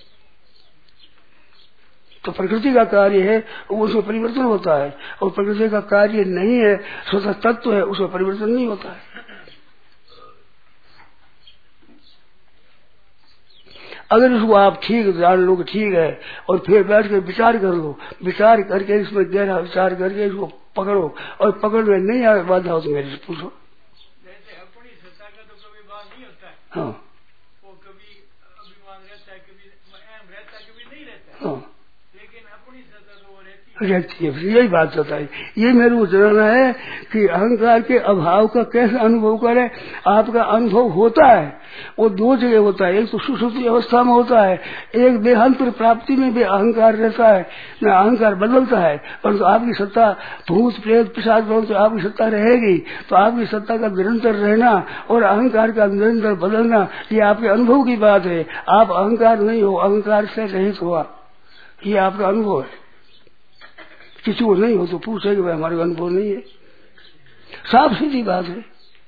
तो प्रकृति का कार्य है उसमें परिवर्तन होता है, और प्रकृति का कार्य नहीं है, स्वतः तत्व है, उसमें परिवर्तन नहीं होता है। अगर इसको आप ठीक जान लो कि ठीक है और फिर बैठ कर विचार कर लो, विचार करके इसमें गहरा विचार करके इसको पकड़ो और पकड़ में नहीं आए बाधा हो तो मेरे से पूछो। जैसे अपनी सत्ता का तो कभी बात नहीं होता है, हाँ वो कभी अभिमान रहता है, कभी अहम रहता है, कभी नहीं रहता है, हाँ लेकिन अपनी सत्ता तो वो रहती है। रहती है। यही बात बताई, ये मेरे को जानना है कि अहंकार के अभाव का कैसे अनुभव करे। आपका अनुभव होता है वो दो जगह होता है, एक तो सुषुप्ति अवस्था में होता है, एक देहांतर प्राप्ति में भी अहंकार रहता है, न अहंकार बदलता है, परंतु तो आपकी सत्ता भूत प्रेत पिशाच तो आपकी सत्ता रहेगी। तो आपकी सत्ता का निरंतर रहना और अहंकार का निरंतर बदलना ये आपके अनुभव की बात है। आप अहंकार नहीं हो, अहंकार से रहित हुआ, ये आपका अनुभव है। किसी को नहीं हो तो पूछे कि भाई हमारे अनुभव नहीं है, साफ सीधी बात है।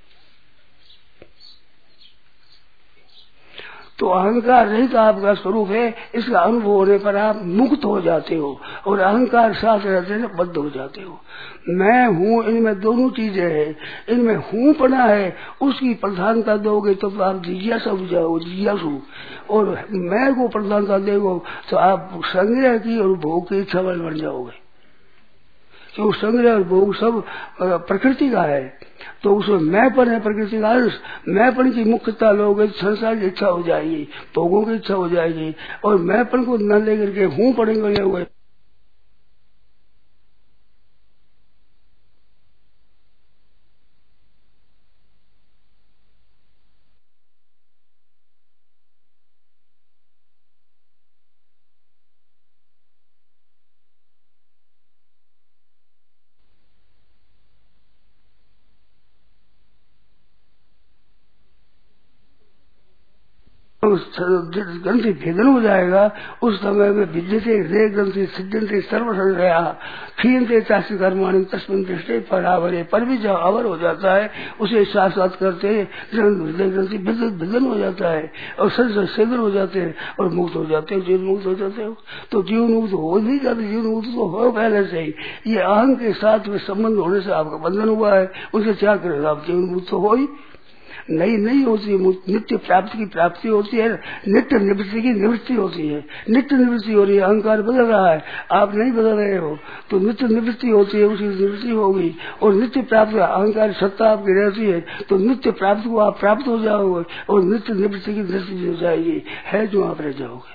तो अहंकार रहित आपका स्वरूप है, इसका अनुभव होने पर आप मुक्त हो जाते हो और अहंकार साथ रहते से बद्ध हो जाते हो। मैं हूँ, इनमें दोनों चीजें हैं। इनमें हूँ पना है, उसकी प्रधानता दोगे तो आप जिज्ञासा बुझाओ जिज्ञासु, और मैं को प्रधानता देगो तो आप संग्रह की और भोग की इच्छा वाले बन जाओगे। क्यों संग्रह और भोग सब प्रकृति का है, तो उसमें मैंपन है, प्रकृति का अंश। मैंपन की मुख्यता लोगे तो संसार की इच्छा हो जाएगी, भोगों की इच्छा हो जाएगी, और मैंपन को न लेकर के हूँ पड़ेंगे लोग। ग्रंथि भेदन हो जाएगा उस समय में विद्यते रे ग्रंथि सिद्धंते सर्वसंग्रया क्षीणते चाष्ट कर्माणी तस्मिन दृष्टि परावरे पर भी जब अवर हो जाता है उसे साथ साथ करते हृदय ग्रंथि भेदन हो जाता है और संशय सेदन हो जाते हैं और मुक्त हो जाते हैं, जीवन मुक्त हो जाते हो। तो जीवन मुक्त हो नहीं जाते, जीवन मुक्त तो हो पहले से ही। ये अहं के साथ में संबंध होने से आपका बंधन हुआ है, उसे क्या करेगा आप, जीवन मुक्त तो हो ही नहीं नहीं होती। नित्य प्राप्ति की प्राप्ति होती है, नित्य निवृत्ति की निवृत्ति होती है। नित्य निवृत्ति हो रही है, अहंकार बदल रहा है, आप नहीं बदल रहे हो, तो नित्य निवृत्ति होती है, उसकी निवृत्ति होगी। और नित्य प्राप्ति अहंकार सत्ता आपकी रहती है, तो नित्य प्राप्ति को आप प्राप्त हो जाओगे और नित्य निवृत्ति की निवृत्ति हो जाएगी, है जो आप रह जाओगे।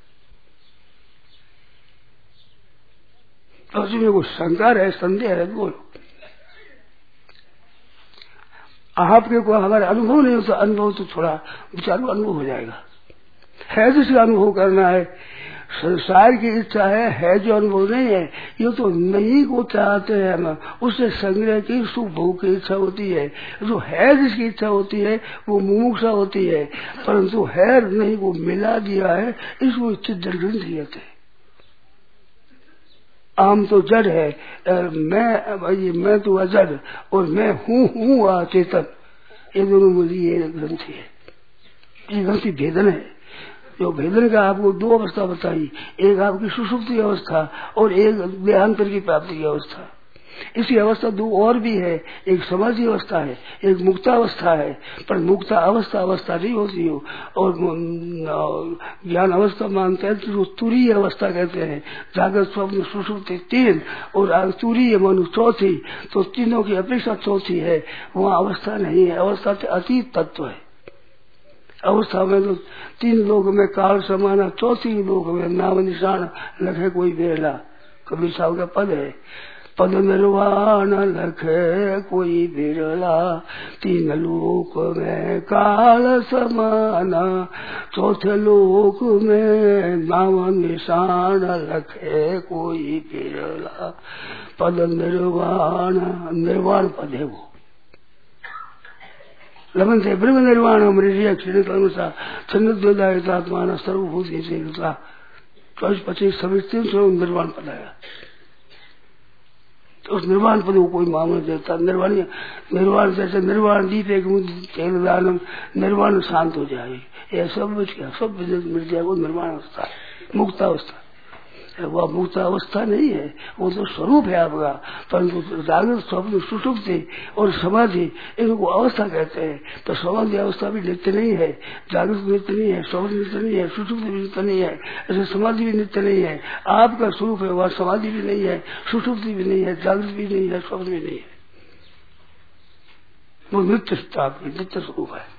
तो उसमें कोई शंका है, संदेह है, बोलो। आपके को हमारे अनुभव नहीं होता, अनुभव तो थोड़ा विचारो अनुभव हो जाएगा। है जिसका अनुभव करना है, संसार की इच्छा है, है जो अनुभव नहीं है, ये तो नहीं को चाहते हैं हम, उससे संग्रह की सुख भोग की इच्छा होती है। जो है जिसकी इच्छा होती है वो मुमुक्षा होती है, परंतु है नहीं को मिला दिया है, इसको चित्त ग्रंथि कहते हैं। आम तो जड़ है, मैं भाई मैं तो अजड़ और मैं हूँ हूँ चेतन, ये दोनों मुझे ये ग्रंथि है, ये ग्रंथि भेदन है। जो भेदन का आपको दो अवस्था बताई, एक आपकी सुषुप्ति अवस्था और एक देहांतर की प्राप्ति की अवस्था। इसी अवस्था दो और भी है, एक समाधि अवस्था है, एक मुक्तावस्था है। पर मुक्ता अवस्था अवस्था नहीं होती हो, और ज्ञान अवस्था मानते हैं तो तुरीय अवस्था कहते हैं। जागृत स्वप्न सुषुप्ति तीन और तुरीय मनु चौथी, तो तीनों की अपेक्षा चौथी है। वहाँ अवस्था नहीं है, अवस्था से अतीत तत्व है। अवस्था में तो तीन लोग में काल समाना, चौथी लोग में नाम निशान लखे कोई बेला, कबीर साहब का पद है। पद निर्वाण लखे कोई बिरला, तीन लोक में काल समाना, चौथे लोक में नाम निशान लखे कोई बिरला। पद निर्वाण, निर्वाण पद है वो। लमन से ब्रह्म निर्वाण अमृत क्षीण चंद्रोदायतात्मान सर्वभूत चौबीस पच्चीस छब्बीस तीन सौ निर्वाण पद आया। तो उस निर्वाण पद को कोई मामला देता, निर्वाण निर्वाण जैसे निर्वाण दीप एक तेल दानम, निर्वाण शांत हो जाए, यह सब मिट गया, सब मिट जाए, वो निर्वाण अवस्था है, मुक्त अवस्था। वह मुक्त अवस्था नहीं है, वो तो स्वरूप है आपका। परंतु जागृत, स्वप्न, सुषुप्ति और समाधि इनको अवस्था कहते हैं। तो समाधि अवस्था भी नित्य नहीं है, जागृत नित्य नहीं है, स्वप्न नित्य नहीं है, सुषुप्ति भी नित्य नहीं है, ऐसे समाधि भी नित्य नहीं है। आपका स्वरूप है, वह समाधि भी नहीं है, सुषुप्ति भी नहीं है, जागृत भी नहीं है, स्वप्न भी नहीं है। वो नित्य सत्ता आपकी नित्य स्वरूप है।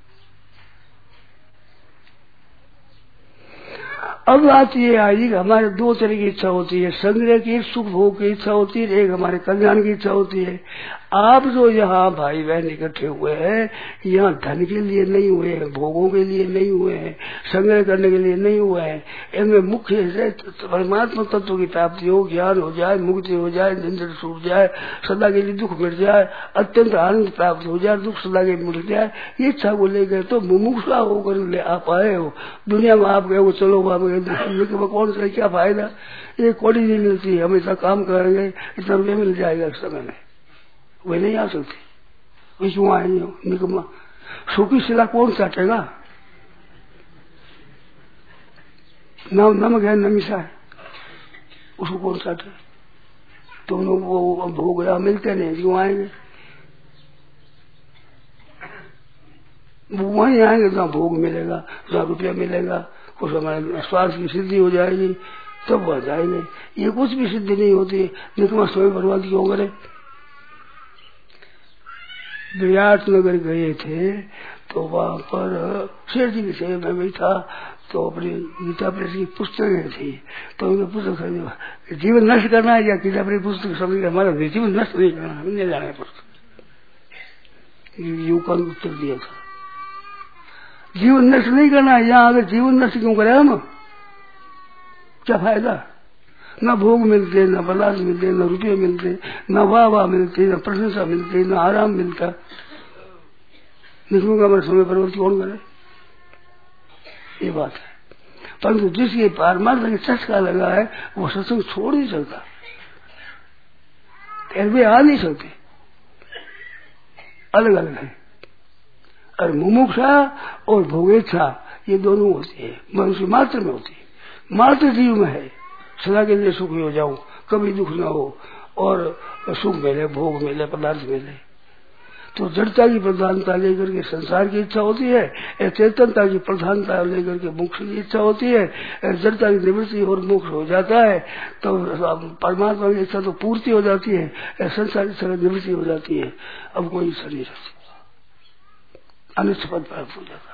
अब बात ये आई कि हमारे दो तरह की इच्छा होती है, संग्रह की, सुख भोग की इच्छा होती है, एक हमारे कल्याण की इच्छा होती है। आप जो यहाँ भाई बहन इकट्ठे हुए हैं, यहाँ धन के लिए नहीं हुए हैं, भोगों के लिए नहीं हुए हैं, संग्रह करने के लिए नहीं हुए हैं। इनमें मुख्य है परमात्मा तत्व की प्राप्ति हो, ज्ञान हो जाए, मुक्ति हो जाए, झंझट छूट जाए, सदा के लिए दुख मिट जाए, अत्यंत आनंद प्राप्त हो जाए, दुख सदा के मिट जाए, ये इच्छा को लेकर तो मुमुक्षा होकर ले आप आए हो। दुनिया में आप गए हो, चलो आप कौन सा क्या फायदा, ये कौड़ी नहीं मिलती, हम इतना काम करेंगे इतना रुपये मिल जाएगा इस समय में, वे नहीं आ सकते। वे क्यों आए निकम्मा, सूखी शिला कौन चाटेगा, नम नमक है नमिशा है, उसको कौन चाटे। तो वो भोग मिलते नहीं, क्यों आएंगे, वो वहीं आएंगे जहाँ भोग मिलेगा, जहाँ रुपया मिलेगा, उस हमारे स्वार्थ की सिद्धि हो जाएगी, तब वह जाएंगे। ये कुछ भी सिद्धि नहीं होती, निकम्मा स्वयं बर्बाद क्यों करे। विराट नगर गए थे तो वहां पर शेर जी की सेवा में भी था, तो अपनी गीता प्रेस की पुस्तकें थी, तो उनके पुस्तक जीवन नष्ट करना है या गीता प्रेस पुस्तक समझ हमारा जीवन नष्ट नहीं करना, हमें नहीं जाना है पुस्तक। युवका ने उत्तर दिया था, जीवन नष्ट नहीं करना है, यहाँ अगर जीवन नष्ट क्यों करें हम, क्या फायदा। न भोग मिलते, न पदार्थ मिलते, न रुपये मिलते, न वाह वाह मिलती, न प्रशंसा मिलती, न आराम मिलता, निकलूंगा मेरे समय परिवर्तन कौन करे, ये बात है। परंतु जिसके पारमार्थ का चस्का लगा है वो सत्संग छोड़ नहीं सकता, वे आ नहीं सकते, अलग अलग है। और मुमुक्षा और भोगेच्छा ये दोनों होती है, मनुष्य मात्र में होती है, मात्र जीव में है। सदा के लिए सुखी हो जाऊं, कभी दुख ना हो, और सुख मिले, भोग मिले, पदार्थ मिले। तो जड़ता की प्रधानता लेकर के संसार की इच्छा होती है, चेतनता की प्रधानता लेकर के मोक्ष की इच्छा होती है। जड़ता की निवृत्ति और मोक्ष हो जाता है तो परमात्मा की इच्छा तो पूर्ति हो जाती है, संसार की इच्छा निवृत्ति हो जाती है, अब कोई इच्छा नहीं रहती, अनिष्ट पद प्राप्त हो जाता है।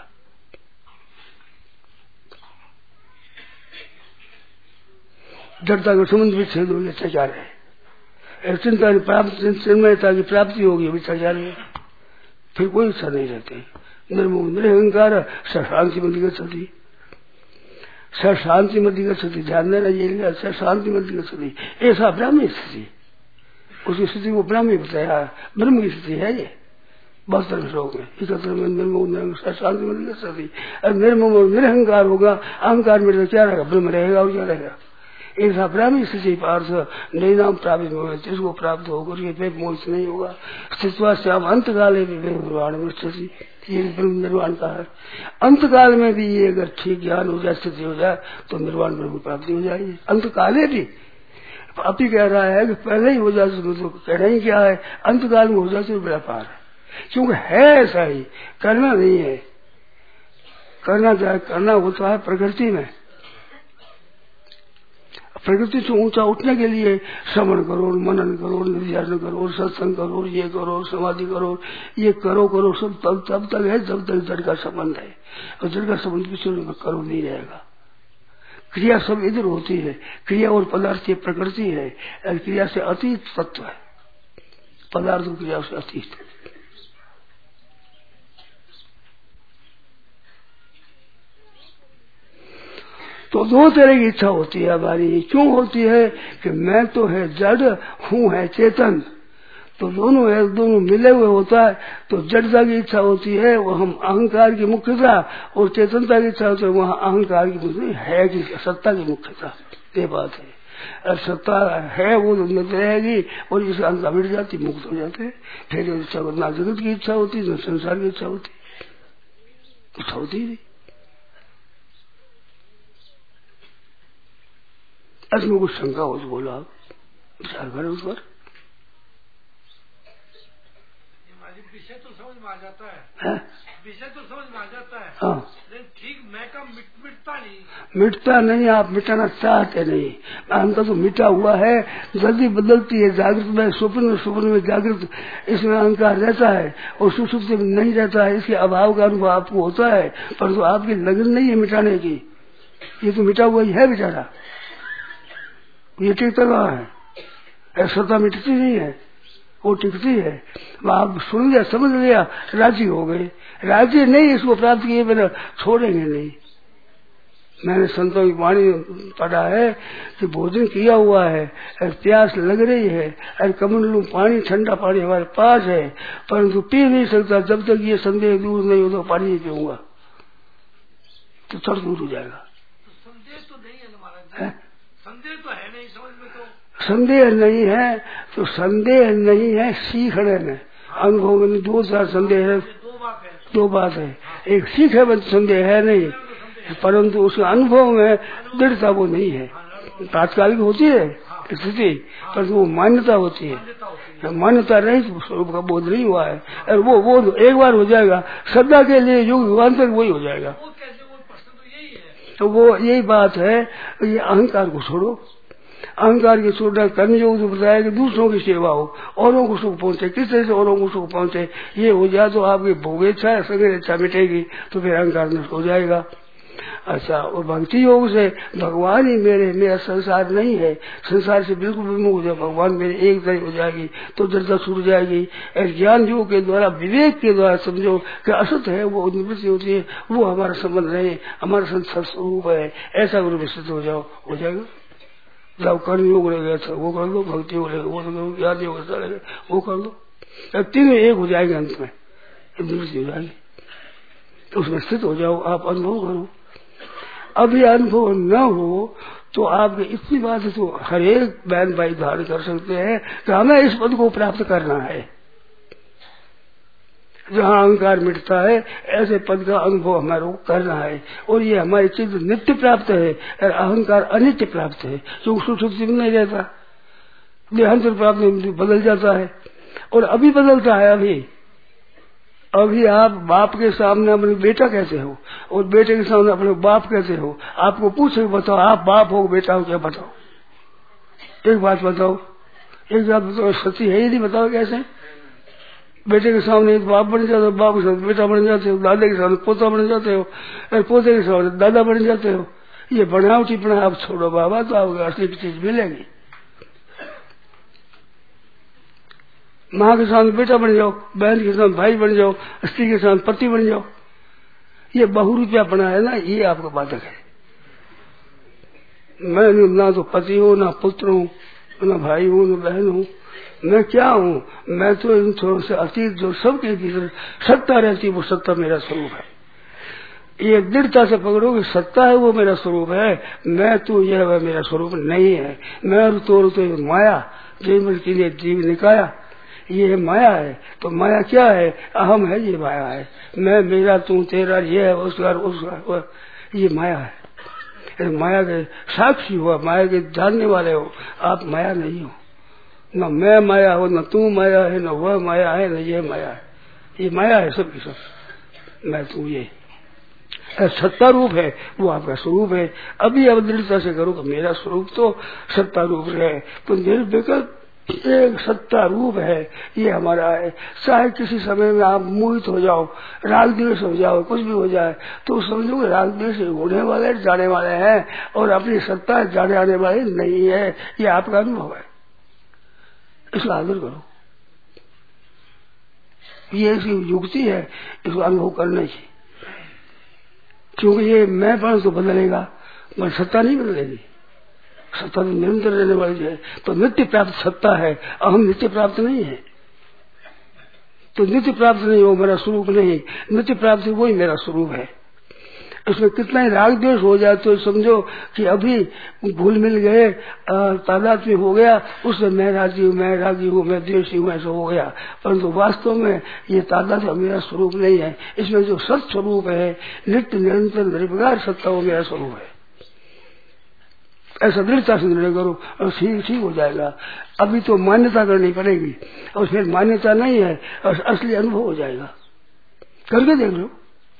जड़ता का संबंध विच्छेद हो गया, अत्याचार है। चिंता की प्राप्ति, चिन्मयता की प्राप्ति होगी, अत्याचार है, फिर कोई इच्छा नहीं रहती। निर्मोह निरहंकार शांति मध्य गच्छति, शांति मध्य गच्छति, ध्यान देना ये शांति मध्य गच्छति, ऐसा ब्राह्मी स्थिति, उसकी स्थिति को ब्राह्मी बताया, ब्रह्म की स्थिति है ये। बहत्तर श्लोक में इकहत्तर में निर्मोह शांति मध्य गच्छति, और निर्मोह निरहंकार होगा, अहंकार में क्या रहेगा, ब्रह्म रहेगा और क्या रहेगा, ऐसा ब्राह्मी स्थिति पार्थ नई नाम प्राप्त हो, जिसको प्राप्त होकर के मोक्ष नहीं होगा। स्थित्वा श्याम अंत काल निर्वाण में स्थिति, ये ब्रह्म निर्वाण का है। अंत काल में भी ये अगर ठीक ज्ञान हो जाए, स्थिति हो जाए, तो निर्वाण ब्रह्म प्राप्ति हो जाएगी। अंत काले भी अभी कह रहा है कि पहले ही हो जाए तो कहना ही क्या है, अंत काल में हो जाए तो बड़ा पार है, क्योंकि है ऐसा ही, करना नहीं है। करना चाहे करना होता है प्रकृति में, प्रकृति से ऊंचा उठने के लिए श्रवण करो, मनन करो, निर्यासन करो, सत्संग करो, ये करो, समाधि करो, ये करो करो सब तब तब तक है जब तक जड़ का संबंध है, और जड़ का संबंध किसी में करो नहीं रहेगा। क्रिया सब इधर होती है, क्रिया और पदार्थ ये प्रकृति है, क्रिया से अतीत तत्व है, पदार्थ क्रिया से अतीत है। तो दो तरह की इच्छा होती है हमारी, क्यों होती है कि मैं तो है जड़, हूँ है चेतन, तो दोनों है, दोनों मिले हुए होता है। तो जड़ता की इच्छा होती है वो हम अहंकार की मुख्यता, और चेतनता की इच्छा होती है वहाँ अहंकार की मुख्यता है, की सत्ता की मुख्यता, ये बात है। और सत्ता है वो मिलती रहेगी, और जिसका अहंकार मिट जाती, मुक्त हो जाते, फिर इच्छा ना जगत की इच्छा होती, न संसार की इच्छा होती, इच्छा होती नहीं। इसमें कुछ शंका हो तो बोलो, आप विचार करें उस पर। विषय तो समझ में आ जाता है, विषय तो समझ में आ जाता है, हाँ, लेकिन ठीक मैं का मिट, मिटता नहीं मिटता नहीं, आप मिटाना चाहते नहीं। हमका तो मिटा हुआ है, जल्दी बदलती है, जागृत में स्वप्न में, स्वप्न में जागृत, इसमें अहंकार रहता है और सुसुप्ति में नहीं रहता है। इसके अभाव का अनुभव आपको होता है, परंतु आपकी लगन नहीं है मिटाने की। ये तो मिटा हुआ ही है बेचारा, ये टिकता रहा है, ऐसा मिटती नहीं है, वो टिकती है। आप सुन लिया, समझ लिया, राजी हो गए। राजी नहीं इसको प्राप्त किए बिना छोड़ेंगे नहीं। मैंने संतों की वाणी पढ़ा है कि भोजन किया हुआ है, प्यास लग रही है, और कमंडलू पानी, ठंडा पानी हमारे पास है, परंतु पी नहीं सकता जब तक ये संदेह दूर नहीं हो तो पानी नहीं पीऊंगा, तो चढ़ दूर हो जाएगा। तो संदेह तो नहीं है महाराज, संदेह तो है नहीं समझ में, तो संदेह नहीं है तो संदेह नहीं है सीखने में, अनुभव में दो चार संदेह है, दो बात है, दो बात है। एक सीखे में संदेह है नहीं, परंतु उसके अनुभव में दृढ़ता वो नहीं है। तात्कालिक होती है स्थिति, परंतु वो मान्यता होती है। मान्यता रहित स्वरूप का बोध नहीं हुआ है, और वो बोध एक बार हो जाएगा, सदा के लिए युग युगांतर वही हो जाएगा। वो कैसे, वो प्रश्न तो यही है। तो वो यही बात है, ये अहंकार को छोड़ो। अहंकार की छोड़ना कर्मयोग तो बताया कि दूसरों की सेवा हो, औरों को सुख पहुंचे, किस तरह से औरों को सुख पहुंचे, ये हो जाए तो आपकी भोगेच्छा है, सगे इच्छा मिटेगी, तो फिर अहंकार नष्ट हो जाएगा। अच्छा, और भक्ति योग से भगवान ही मेरे, मेरा संसार नहीं है, संसार से बिल्कुल विमुख हो जाए, भगवान मेरे एक तरह हो जाएगी, तो दर्जा छूट जाएगी। और ज्ञान योग के द्वारा, विवेक के द्वारा समझो कि असत है वो निवृत्ति होती है, वो हमारा संबंध नहीं, हमारा संसार स्वरूप है, ऐसा गुरु विस्तृत हो जाओ, हो जाएगा। जब कर्म योग लगेगा था वो कर दो, भक्ति योग लगेगा वो करो, ज्ञान योग लगेगा वो कर दो, तीनों एक हो जाएंगे, अंत में निवृत्ति हो जाएगी, तो उसमें स्थित हो जाओ, आप अनुभव करो। अभी अनुभव न हो तो आपके इतनी बात है तो हर एक बहन भाई धारण कर सकते हैं कि हमें इस पद को प्राप्त करना है। जहाँ अहंकार मिटता है ऐसे पद का अनुभव हमारे को करना है, और ये हमारी चीज नित्य प्राप्त है, और अहंकार अनित्य प्राप्त है, जो सुसुप्ति में नहीं रहता, देहांतर प्राप्त बदल जाता है, और अभी बदलता है। अभी अभी आप बाप के सामने अपने बेटा कहते हो, और बेटे के सामने अपने बाप कहते हो। आपको पूछे बताओ आप बाप हो बेटा हो, क्या बताओ? एक बात बताओ, एक बात बताओ, सच्ची है ही नहीं, बताओ कैसे? बेटे के सामने बाप बन जाते हो, बाप के सामने बेटा बन जाते हो, दादा के सामने पोता बन जाते हो, और पोते के सामने दादा बन जाते हो। ये बनावटी पना आप छोड़ो बाबा, तो आपको असली चीज मिलेगी। माँ के साथ बेटा बन जाओ, बहन के साथ भाई बन जाओ, स्त्री के साथ पति बन जाओ। ये बहु रुपया बना है ना, ये आपका बाधक है। मैं ना तो पति हूँ, ना पुत्र हूँ, ना भाई हूँ, ना बहन हूँ, मैं क्या हूँ? मैं तो इन थोड़ों से अतीत जो सबके भीतर सत्ता रहती है, वो सत्ता मेरा स्वरूप है। ये दृढ़ता से पकड़ो कि सत्ता है वो मेरा स्वरूप है, मैं तो यह वह मेरा स्वरूप नहीं है। मैं तो, तो माया जीवन के लिए जीव निकाया, ये माया है। तो माया क्या है? अहम है, ये माया है। मैं, मेरा, तू, तेरा, ये है, उसका उसका, ये माया है। माया के साक्षी हुआ, माया के जानने वाले हो आप, माया नहीं हो। न मैं माया हो, न तू माया है, न वह माया है, न ये माया है। ये माया है सबकी सब, मैं तू ये सत्ता रूप है, वो आपका स्वरूप है। अभी अब दृढ़ता से करो कि मेरा स्वरूप तो सत्ता रूप है, तो निर्विकल्प एक सत्ता रूप है, ये हमारा है। चाहे किसी समय में आप मोहित हो जाओ, राग द्वेष हो जाओ, कुछ भी हो जाए, तो समझो कि राग द्वेष होने वाले जाने वाले हैं, और अपनी सत्ता जाने आने वाली नहीं है। ये आपका अनुभव है, इसका आदर करो। ये ऐसी युक्ति है, इसको अनुभव करना चाहिए, क्योंकि ये मैं पर तो बदलेगा, मगर सत्ता नहीं बदलेगी। सत्ता तो निरंतर रहने वाली है, तो नित्य प्राप्त सत्ता है, अहम नित्य प्राप्त नहीं है। तो नित्य प्राप्त नहीं हो मेरा स्वरूप नहीं, नित्य प्राप्त वही मेरा स्वरूप है। उसमें कितना ही राग द्वेष हो जाए तो समझो कि अभी घुल मिल गए, तादाद में हो गया, उससे मैं राजी हूँ, मैं रागी हूँ, मैं द्वेषी हूँ, ऐसा हो गया। परंतु वास्तव में ये तादाद मेरा स्वरूप नहीं है। इसमें जो सत स्वरूप है, नित्य निरंतर निर्विकार सत्ता, वो मेरा स्वरूप है। ऐसा दृढ़ता से निर्णय करो और ठीक ठीक हो जाएगा। अभी तो मान्यता करनी पड़ेगी और फिर मान्यता नहीं है और असली अनुभव हो जाएगा। करके देख लो।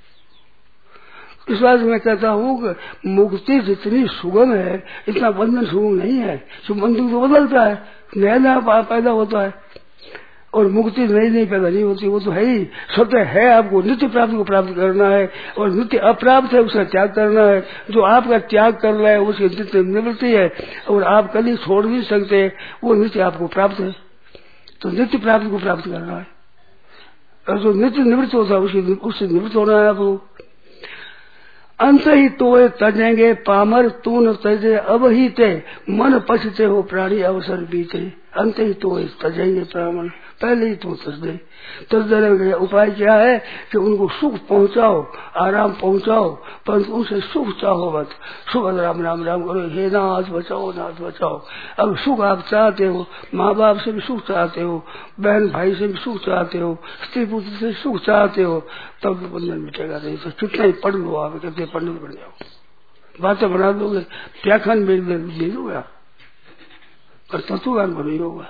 इस बात मैं कहता हूँ कि मुक्ति जितनी सुगम है इतना बंधन सुगम नहीं है। जो बंधन तो बदलता है, नया नया पैदा होता है और मुक्ति नई नई पैदा नहीं होती। वो तो है ही, स्वतः है। आपको नित्य प्राप्त को प्राप्त करना है और नित्य अप्राप्त है उसका त्याग करना है। जो आपका त्याग कर रहा है उसकी नित्य निवृत्ति है और आप कभी छोड़ नहीं सकते, वो नित्य आपको प्राप्त है। तो नित्य प्राप्त को प्राप्त करना है और जो नित्य निवृत्त होता है उसकी उससे निवृत्त होना है आपको। अंत ही तो तजेंगे पामर तू न तजे अब ही ते मन पछते हो प्राणी अवसर बीते। अंत ही तो तजेंगे पामर, पहले ही तो तज दे। तज देने का उपाय क्या है कि उनको सुख पहुंचाओ, आराम पहुंचाओ, परंतु उनसे सुख चाहो मत। सुख राम राम राम करो, हे नाथ बचाओ नाथ बचाओ। अब सुख आप चाहते हो, माँ बाप से भी सुख चाहते हो, बहन भाई से भी सुख चाहते हो, स्त्री पुत्र से सुख चाहते हो, तब तो बंधन मिटेगा नहीं। तो कितना ही पढ़ लो, आप कहते पंडित बन जाओ, बातें बना दोगे, व्याख्यान भेज दोगे पर तत्वज्ञान को नहीं होगा।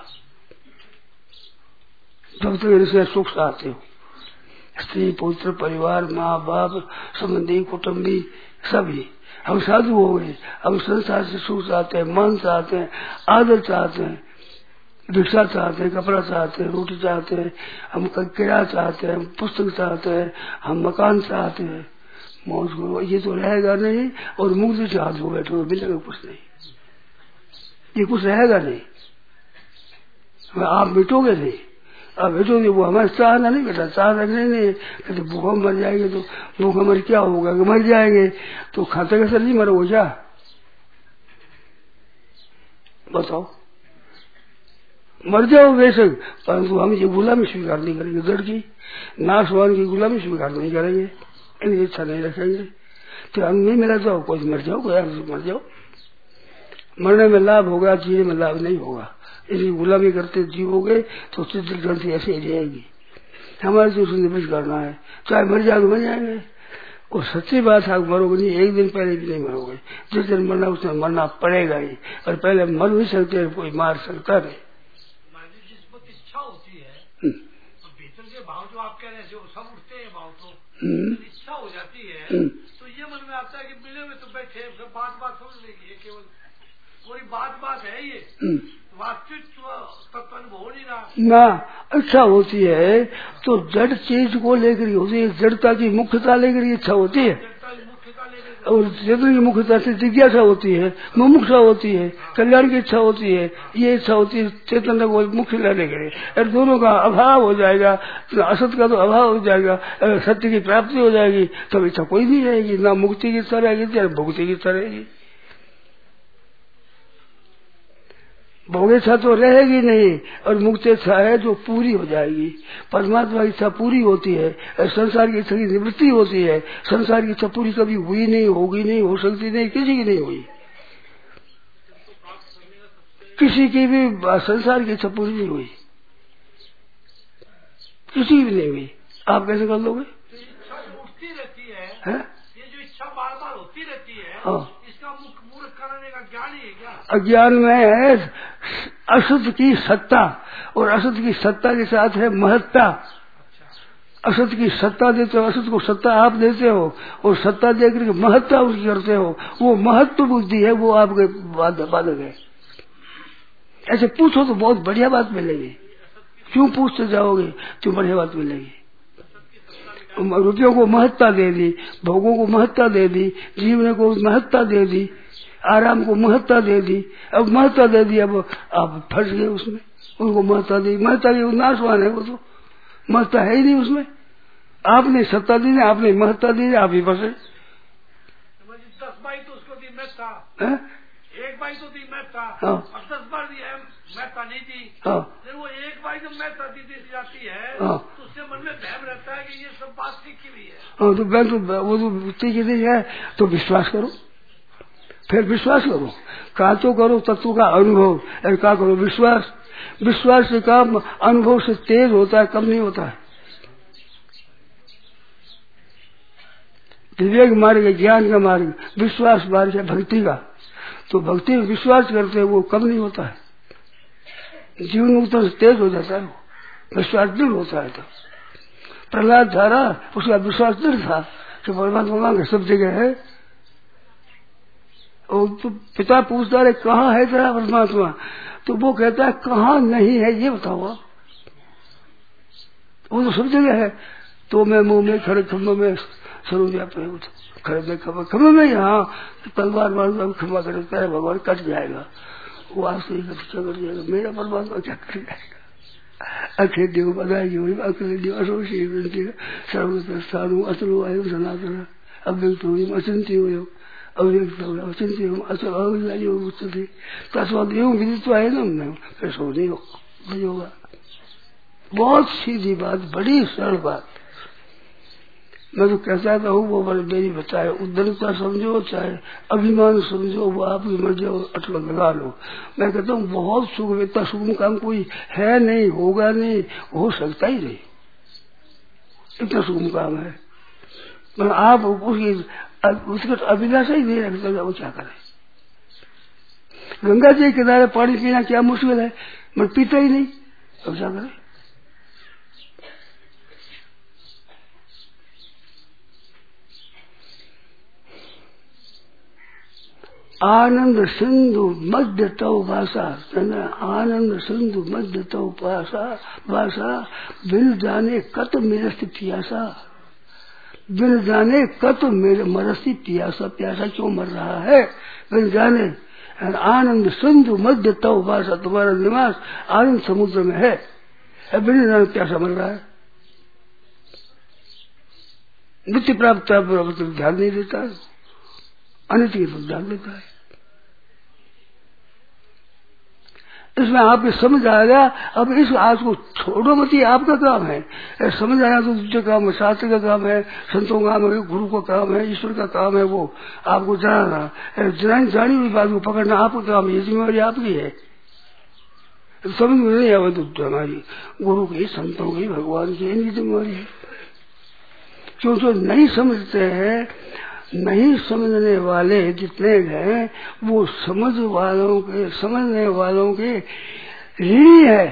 जब तक इनसे सुख चाहते हो, स्त्री पुत्र परिवार माँ बाप संबंधी कुटुंबी सभी, हम साधु हो गए, हम संसार से सुख चाहते हैं, मान चाहते हैं, आदर चाहते हैं, भिक्षा चाहते हैं, कपड़ा चाहते हैं, रोटी चाहते हैं, हम किराया चाहते हैं, पुस्तक चाहते हैं, हम मकान चाहते हैं, मौज करो। ये तो रहेगा नहीं और मुक्ति से हाथ हो बैठे हो, मिलेगा कुछ नहीं, ये कुछ रहेगा नहीं। आप मिटोगे नहीं, आप मिटोगे वो हमारे चाहना नहीं बेटा, चाह रखने नहीं। कहते भूखा मर जाएंगे तो भूखा मर क्या होगा, मर जाएंगे तो खाते कैसे नहीं मरोगे क्या, बताओ। मर जाओ बेशक, परंतु हम ये गुलामी स्वीकार नहीं करेंगे, जड़ की नाशवान की गुलामी स्वीकार नहीं करेंगे, इनकी इच्छा नहीं रखेंगे। तो हम नहीं मिला जाओ, कोई मर जाओ, कोई मर जाओ। मरने में लाभ होगा, जीने में लाभ नहीं होगा। इसी गुलामी करते जीवोगे तो चित्र ग्रंथि ऐसे ही रहेगी। हमारे तो उसने निवेश करना है, चाहे मर जाए तो मर जाएंगे। और सच्ची बात है, मरोगे नहीं, एक दिन पहले भी नहीं मरोगे। जिस दिन मरना उसमें मरना पड़ेगा ही, और पहले मर नहीं सकते, कोई मार सकता नहीं। इच्छा होती है तो भीतर के भाव जो आप कह रहे हैं सब उठते हैं भाव, तो इच्छा हो जाती है तो ये मन में आता है कि मिले हुए तो बैठे बात बात समझ लेगी, केवल पूरी बात बात है ये, वास्तविक तत्व अनुभव हो नहीं रहा ना। इच्छा होती है तो जड़ चीज को लेकर होती है, जड़ता की मुख्यता लेकर इच्छा होती है, और चेतन की मुख्यता से जिज्ञासा होती है, मुमुक्षा होती है, कल्याण की इच्छा होती है। ये इच्छा होती है चेतन को मुख्य लेने के लिए। अगर दोनों का अभाव हो जाएगा तो असत का तो अभाव हो जाएगा, अगर सत्य की प्राप्ति हो जाएगी तब इच्छा कोई नहीं रहेगी, ना मुक्ति की इच्छा रहेगी ना भुक्ति की इच्छा रहेगी। भोग इच्छा तो रहेगी नहीं, और मुक्त इच्छा है जो पूरी हो जाएगी। परमात्मा की इच्छा पूरी होती है, संसार की इच्छा की निवृत्ति होती है। संसार की इच्छा पूरी कभी हुई नहीं, होगी नहीं, हो सकती नहीं, किसी की नहीं हुई, किसी की भी संसार की इच्छा पूरी नहीं हुई, किसी की भी नहीं हुई। आप कैसे कर लोगे? इच्छा उठती रहती है, है? ये जो इच्छा बार बार होती रहती है, हाँ। इसका मुख्य मूर्ख करने का ज्ञान ही है क्या? अज्ञान में है असत की सत्ता, और असत की सत्ता के साथ है महत्ता। असत की सत्ता देते हो, असत को सत्ता आप देते हो, और सत्ता देकर के महत्ता उसकी करते हो, वो महत्व बुद्धि है, वो आपके बाधक है। ऐसे पूछो तो बहुत बढ़िया बात मिलेगी, क्यों पूछते जाओगे तो बढ़िया बात मिलेगी। रुपयों को महत्ता दे दी, भोगों को महत्ता दे दी, जीवन को महत्ता दे दी, आराम को महत्ता दे दी। अब महत्ता दे दी, अब आप फंस गए उसमें, उनको महत्ता दी। महत्ता की नाशवान है, वो तो महत्ता है ही नहीं उसमें। आपने सत्ता दी, आपने महत्ता दी, आप ही फंसे। दस बाई तो उसको दी महत्ता, एक बाई तो दी महत्ता, और दस बार दी महत्ता नहीं दी। हाँ। वो एक बाई जब महत्ता दी दी जाती है, हाँ। तो उससे मन में भ्रम रहता है कि ये सब बात सीखी हुई है। हाँ, तो मैं तो वो तो सीखी नहीं है, तो विश्वास करो, फिर विश्वास करो। का तो करो तत्व का अनुभव, और का करो विश्वास। विश्वास से काम अनुभव से तेज होता है, कम नहीं होता है। विवेक मार्ग है, ज्ञान का मार्ग, विश्वास मार्ग है भक्ति का। तो भक्ति में विश्वास करते वो कम नहीं होता है, जीवन उत्तर तेज हो जाता है, वो विश्वास दृढ़ होता है। तो प्रहलाद था रहा, उसका विश्वास दृढ़ था कि परमात्मा का सब जगह है। और तो पिता पूछता है कहाँ है तेरा परमात्मा, तो वो कहता है कहाँ नहीं है ये बताओ। वो तो सब जगह है। तो मैं मुंह में खड़े खम्भे में स्वरूप व्याप्त है, खड़े में खम्भे खम्भे में यहाँ तलवार मार खम्भा करे तेरा भगवान कट जाएगा। वो आज से क्या कर जाएगा, मेरा परमात्मा क्या कर जाएगा। अखे देव बधाई अखिल देव असोशी सर्वस्थानु अचलो अयम सनातन अव्यक्त हुई अचिंत्य हुई अव्यक्त अचिंत्य हूँ अचल अविनाशी तस्वाद एवं विदित्वा है ना फिर सो नहीं होगा। बहुत सीधी बात, बड़ी सरल बात। मैं तो कहता था हूँ वो मेरी बताए उद्धरता समझो चाहे अभिमान समझो, वो आपकी मर्जी अटल लगा लो। मैं कहता हूँ बहुत सुख, इतना सुगम काम कोई है नहीं, होगा नहीं, हो सकता ही नहीं, इतना सुगम काम है। मतलब आप उसकी उसका अभिलाषा ही नहीं रखता, वो क्या करे। गंगा जी के किनारे पानी पीना क्या मुश्किल है, मैं पीता ही नहीं, अब क्या करे। आनंद सिंधु मध्य तव भाषा, आनंद सिंधु मध्य तव भाषा भाषा बिन जाने कत मेरस्ती प्यासा, बिन जाने कत मेरे मरस्ती प्यासा, प्यासा क्यों मर रहा है बिन जाने। आनंद सिंधु मध्य तव भाषा, तुम्हारा निवास आनंद समुद्र में है, बिन जाने प्यासा मर रहा है। नित्य प्राप्त ध्यान नहीं देता है, अनित्य की ध्यान देता है। इसमें आपकी समझ आएगा। अब इस आज को छोड़ो मत, ये आपका काम है। समझ आया तो दूसरे काम है, शास्त्र का काम है, संतों का काम है, गुरु का काम है, ईश्वर का काम है, वो आपको जानना जानी जानी हुई बात को पकड़ना आपका काम है, ये जिम्मेवारी आपकी है। समझ में नहीं आवे तो हमारी गुरु की, संतों की, भगवान की इनकी जिम्मेवारी है। क्योंकि नहीं समझते हैं, नहीं समझने वाले जितने हैं वो समझ वालों के समझने वालों के ऋणी है।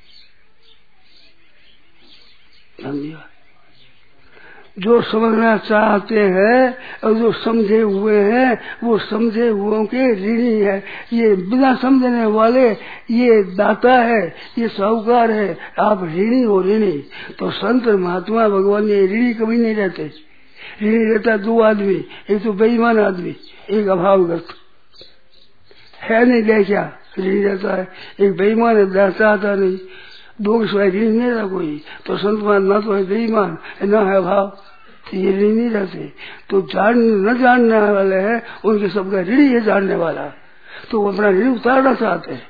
जो समझना चाहते हैं और जो समझे हुए हैं वो समझे हुओं के ऋणी है। ये बिना समझने वाले ये दाता है, ये साहूकार है, आप ऋणी हो ऋणी। तो संत महात्मा भगवान ये ऋणी कभी नहीं रहते। ऋणी रहता दो आदमी, एक तो बेईमान आदमी, एक अभावग्रस्त है नहीं ले क्या ऋणी रहता है, एक बेईमान है चाहता नहीं, दो के सिवाय ऋणी नहीं रहता कोई। तो संत महात्मा तो है बेईमान न है अभाव, तो ये ऋणी नहीं रहते। तो जान न जानने वाले हैं उनके सबका ऋणी है जानने वाला, तो वो अपना ऋण उतारना चाहते हैं।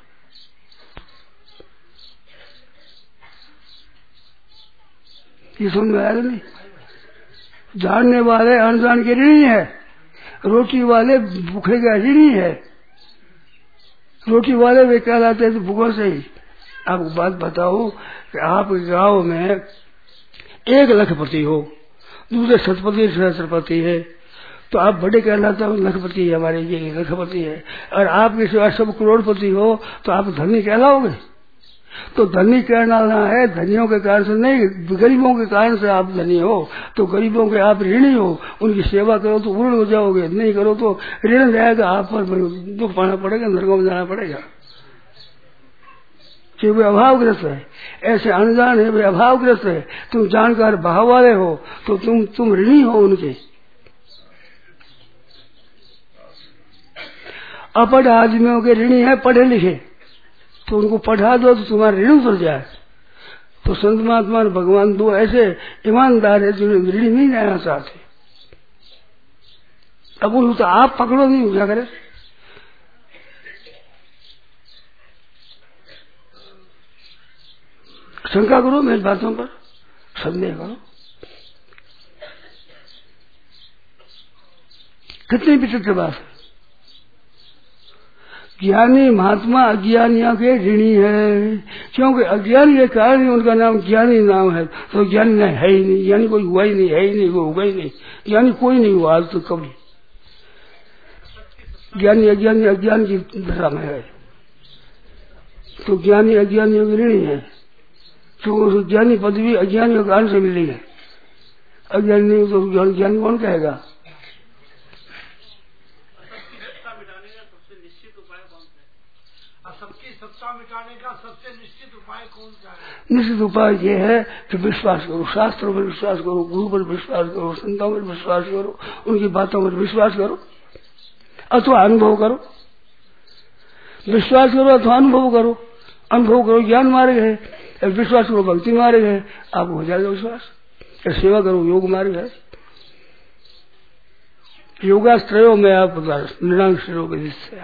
ये समझ में आया नहीं। जानने वाले अनजान के ऋणी है, रोटी वाले भूखे का ऋणी है। रोटी वाले वे कहलाते हैं तो भूखों से ही। आपको बात बताओ कि आप गांव में एक लखपति हो, दूसरे शतपति सहस्त्रपति है, तो आप बड़े कहलाते हो लखपति है, हमारे ये लखपति है। और आपके सिवा सब करोड़पति हो तो आप धनी कहलाओगे। तो धनी कहना है धनियों के कारण से नहीं, गरीबों के कारण से आप धनी हो। तो गरीबों के आप ऋणी हो, उनकी सेवा करो तो ऋण हो जाओगे, नहीं करो तो ऋण रहेगा, आप पर दुख पाना पड़ेगा, नरकों में जाना पड़ेगा। कि वे अभावग्रस्त है, ऐसे अनजान है, वे अभावग्रस्त है। तुम जानकार भाव वाले हो तो तुम तुम ऋणी हो उनके। अपढ़ आदमियों के ऋणी है पढ़े लिखे, तो उनको पढ़ा दो तो तुम्हारा ऋण उतर जाए। तो संत महात्मा और भगवान दो ऐसे ईमानदार है जो ऋण नहीं रहना चाहते। अब उनको तो आप पकड़ो नहीं, क्या करे। शंका करो मेरी बातों पर, संदेह करो। कितनी विचित्र बात है। ज्ञानी महात्मा अज्ञानियों के ऋणी है, क्योंकि अज्ञानी के कारण ही उनका नाम ज्ञानी नाम है। तो ज्ञानी है ही नहीं, ज्ञानी कोई हुआ ही नहीं, है ही नहीं, वो होगा ही नहीं। ज्ञानी कोई नहीं हुआ आज तो कभी। ज्ञानी अज्ञानी अज्ञान की दशा में है, तो ज्ञानी अज्ञानियों की ऋणी है, क्योंकि ज्ञानी पदवी अज्ञानियों के कारण से मिली है। अज्ञानी तो ज्ञान ज्ञान कौन कहेगा? सबकी सत्ता मिटाने का सबसे निश्चित उपाय कौन सा है? निश्चित उपाय ये है कि विश्वास करो, शास्त्रों पर विश्वास करो, गुरु पर विश्वास करो, संतों पर विश्वास करो, उनकी बातों पर विश्वास करो अथवा अनुभव करो। विश्वास करो अथवा अनुभव करो। अनुभव करो ज्ञान मार्ग है, विश्वास करो भक्ति मार्ग है, आपको हो जाएगा विश्वास। सेवा करो योग मार्ग है। योगाश्रयों में आप निर्णायक श्रेयों के जिससे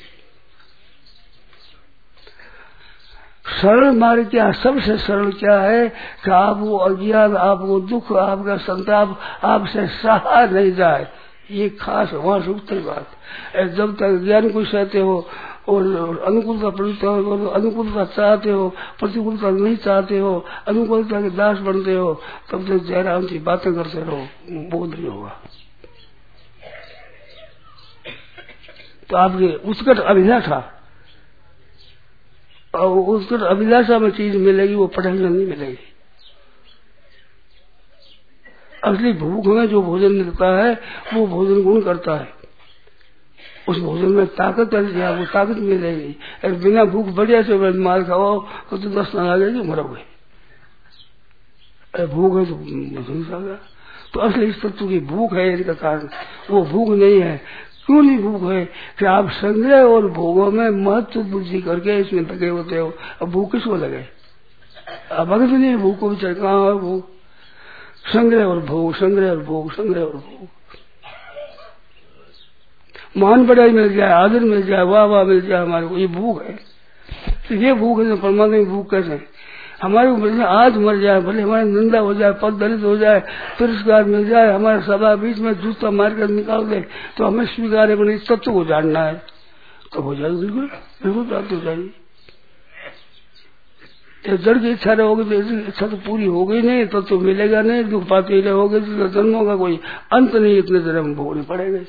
सरल मार्ग क्या, सबसे सरल क्या है कि आप वो अज्ञान, आप वो दुख, आपका संताप आपसे सहा नहीं जाए, ये खास वहां सूत्र बात। जब तक ज्ञान को सहते हो और अनुकूलता प्रवृत्त हो, अनुकूलता चाहते हो, प्रतिकूलता नहीं चाहते हो, अनुकूलता के दास बनते हो, तब तक जयराम की बातें करते रहो, बोध नहीं होगा। तो आपकी उत्कट अभिलाषा और उत्कट अभिलाषा में चीज मिलेगी, वो पढ़ाई में नहीं मिलेगी। असली भूख में जो भोजन मिलता है वो भोजन गुण करता है, उस भोजन में ताकत है, आपको ताकत मिलेगी। अगर बिना भूख बढ़िया से माल खाओ तो, तो दस न लगेगी, मरोगे। भूख है तो भोजन। तो असली इस तत्व की भूख है, इनका कारण वो भूख नहीं है। क्यों नहीं भूख है कि आप संग्रह और भोगों में महत्व बुद्धि करके इसमें लगे होते हो। अब भूख किसको लगे? अब अगर तो नहीं भूख को भी चढ़, कहाँ है भूख? संग्रह और भोग, संग्रह और भोग, संग्रह और भोग। मान बढ़ाई मिल जाए, आदर मिल जाए, वाह वाह मिल जाए हमारे को, ये भूख है। तो ये भूख है, परमात्मा की भूख कैसे? हमारे को आज मर जाए, भले हमारी निंदा हो जाए, पद दलित हो जाए, तिरस्कार मिल जाए, हमारे सभा बीच में जूता मार कर निकाल दे, तो हमें स्वीकार है, बने तत्व को जानना है, तो हो जाएगी, बिल्कुल बिल्कुल प्राप्त हो जाएगी। जड़ की इच्छा रहोगे तो इच्छा तो पूरी हो गई नहीं, तो तो मिलेगा नहीं, दुख पाते रहोगे तो जन्मों का कोई अंत नहीं, इतने जन्म भोगने पड़ेगा।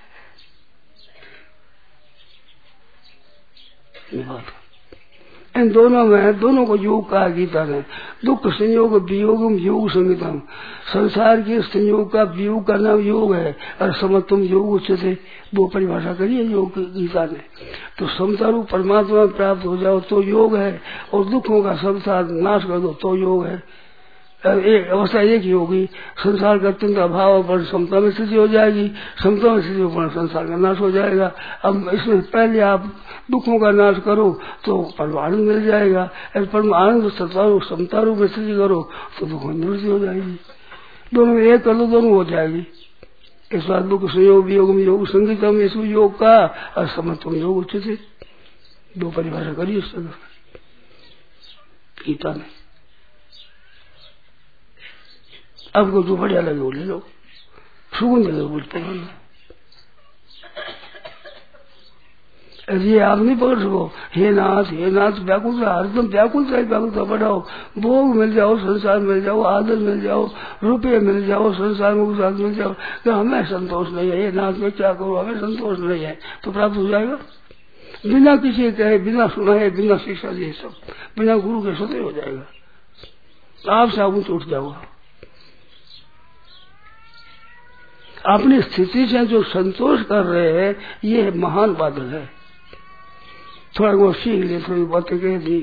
इन दोनों में, दोनों को योग कहा गीता ने। दुख संयोग वियोगम योग संगीतम। संसार के संयोग का वियोग का नाम योग है, और समत्वम योग उच्चते, वो परिभाषा करिए योग गीता ने। तो समता रूप परमात्मा प्राप्त हो जाओ तो योग है, और दुखों का संसार नाश कर दो तो योग है। एक अवस्था एक ही होगी, संसार का अत्यंत अभाव पर समता में स्थिति हो जाएगी, समता में स्थिति पर संसार का नाश हो जाएगा। अब इसमें पहले आप दुखों का नाश करो तो परम आनंद मिल जाएगा, परम आनंद समता रूप में स्थिति करो तो दुखों में निवृत्ति हो जाएगी। दोनों में एक कर दो, दोनों हो जाएगी। इस बात दुख संयोग वियोग में योग संगीतम, इसमें योग का और समत्व योग उचित, दो परिभाषा करिए गीता में। आपको जो बढ़िया लगे वो ले लो, सुगुन लगे वो पकड़ लो। ये आप नहीं पकड़ सको, हे नाथ हे नाथ व्याकुलता, हरदम व्याकुलता ही व्याकुलता बढ़ाओ। भोग मिल जाओ, संसार मिल जाओ, आदर मिल जाओ, रुपये मिल जाओ, संसार में साथ मिल जाओ, तो हमें संतोष नहीं है, ये नाथ में क्या करो, हमें संतोष नहीं है, तो प्राप्त हो जाएगा। बिना किसी कहे, बिना सुनाए, बिना शिक्षा दिए, सब बिना गुरु के स्वतः हो जाएगा। आप साबुन उठ जाओगा। अपनी स्थिति से जो संतोष कर रहे हैं, ये महान बादल है। थोड़ा वो सीख लिए, थोड़ी बातें कह दी।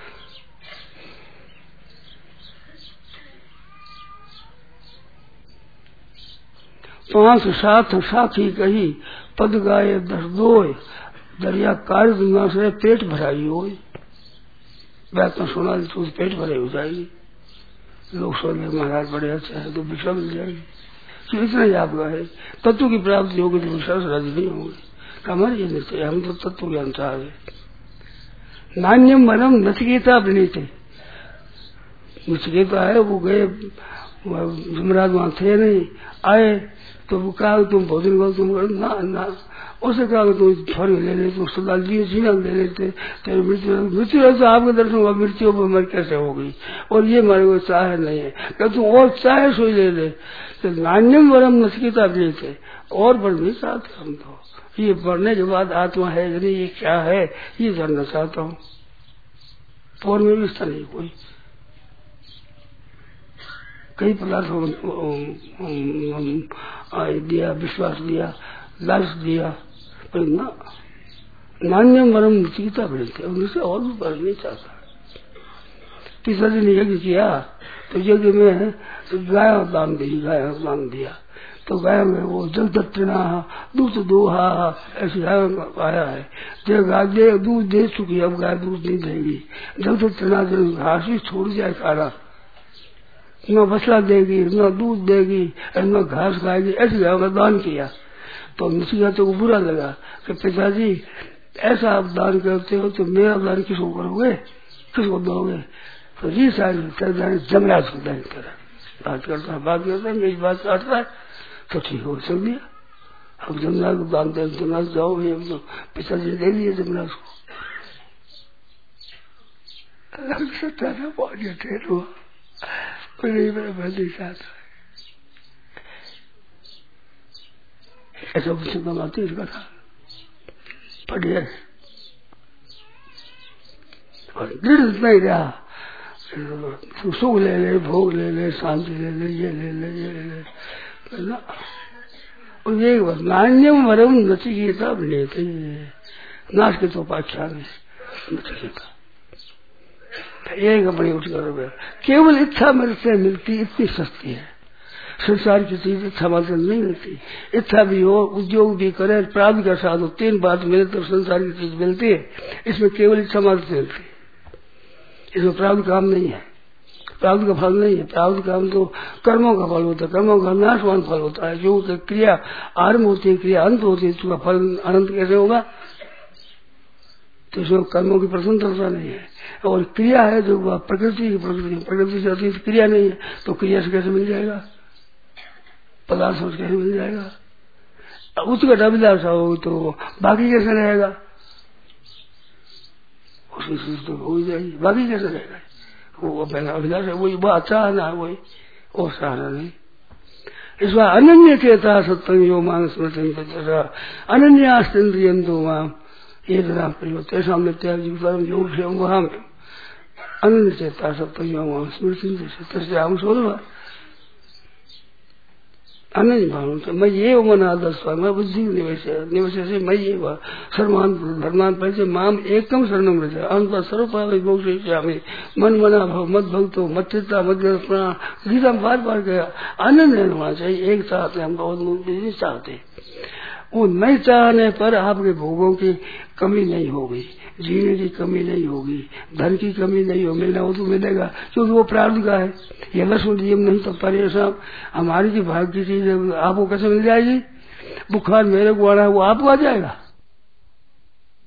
पांच सात साखी कही, पद गाये दस दोय, दरिया कार्य दुनिया से पेट भराई हो। बात सुना दी तो पेट भराई हो जाएगी। लोग सोच महाराज बड़े अच्छे है तो भिक्षा मिल जाएगी, तो इतना ही आपका है। तत्व की प्राप्ति होगी तो विश्वास राजी नहीं होगी। हमारे ये नहीं, हम तो तत्व के अनुसार है। नान्यम वनम नचिकेता प्रणीते, नचिकेता है वो गए, जमराज वहां थे नहीं, आए तो वो कहा तुम भोजन करो, तुम करो ना, ना उसे कहा कि तू थोड़ी ले ले, तू सदा लिए जीना ले लेते, तेरी मृत्यु मृत्यु तो आपके दर्शन हुआ, मृत्यु पर मर कैसे हो गई, और ये मरे को चाहे नहीं है, क्या तू और चाहे सोई ले ले। तो नान्यम वरम नचकिता भी थे, और बढ़ नहीं चाहते हम तो, ये बढ़ने के बाद आत्मा है नहीं, ये क्या है ये जानना चाहता हूँ। पौर में भी इस नहीं कोई कई पदार्थों दिया, विश्वास दिया, लालच दिया, पर ना नान्यम वरम नचिकिता मिलते, उनसे और भी बढ़ नहीं चाहता। तीसरा दिन यज्ञ किया तो यज्ञ में तो गाय दान दी, गाय दान दिया, तो गाय में वो जल दत्तना दूध दोहा ऐसी गाय आया है, जो गाय दे दूध दे चुकी, अब गाय दूध नहीं देगी, जल दत्तना जब घास ही छोड़ जाए खाना, न बसला देगी, न दूध देगी, न घास खाएगी, ऐसी गाय का दान किया। तो नचिकेता को बुरा लगा कि पिताजी ऐसा आप दान करते हो तो मेरा दान किसको करोगे, किसको दोगे। तो जी सारी जमराज को दान करा, बात करता है बात करता है मेरी बात काटता है, तो ठीक हो चल दिया। अब जमराज को दान दे, जमराज जाओ, ये तो पिताजी दे दिए जमराज को। सत्ता पहुंच गया, मेरा बंदी चाहता है ऐसा कुछ कमाती इसका था पढ़िए और दृढ़ नहीं रहा, सुख ले ले, भोग ले ले, शांति ले ले, ये ले ले, ये ले ले, और ये नान्यम वरम नचिकेता लेते नाश के तो पाख्यान नचिकेता एक अपनी उठ कर केवल इच्छा मेरे से मिलती, इतनी सस्ती है। संसार की चीज इच्छा मात्र नहीं मिलती, इच्छा भी हो, उद्योग भी करे, प्राप्त का साथ हो, तीन बात मिले तो संसार की चीज मिलती है। इसमें केवल इच्छा मात्र मिलती है, इसमें प्राप्त काम नहीं है, प्राप्त का फल नहीं है। प्राप्त काम तो कर्मों का फल होता है, कर्मों का नाशवान फल होता है। जो क्रिया आरंभ होती है, क्रिया अंत होती है, उसका फल अनंत कैसे होगा। तो इसमें कर्मों की प्रसन्नता नहीं है, और क्रिया है जो प्रकृति की प्रकृति प्रकृति से अतीत क्रिया नहीं है, तो क्रिया से कैसे मिल जाएगा, पदार्थ से कैसे मिल जाएगा। उसका अभिलाषा हो तो बाकी कैसे रहेगा, उसकी चीज तो हो ही जाएगी, बाकी कैसे रहेगा। वो पहला अभिलाष है, वही वह चाहना है, वही और चाहना नहीं। इस बार अनन्य चेता सत्संग यो मानस अनन्यास्तेन्द्रियंतो माम ये जना प्रियो तेषा नित्याग योग से वहां में अनन्य चेता सत्संग यो माम स्मृति हम सोलवा अनन्य भाव से मैं ये मना दस मैं बुद्धि निवेश निवेश से मैं ये सर्वमान धर्मान परिचय माम एकम शरणम रचा अंत सर्वपावी मन मना भव मत भक्तो मत चित्ता मत प्राण गीता बार बार गया। अनन्य होना चाहिए, एक चाहते हम बहुत नहीं चाहते, वो नहीं चाहने पर आपके भोगों की कमी नहीं होगी, जीने की कमी नहीं होगी, धन की कमी नहीं हो, मिलना हो तो मिलेगा क्योंकि वो प्रारब्ध का है। ये लक्ष्मण जी नहीं तो परेशान हमारी जो भाग्य की चीज है आपको कैसे मिल जाएगी। बुखार मेरे को आ रहा है वो आपको आ जाएगा।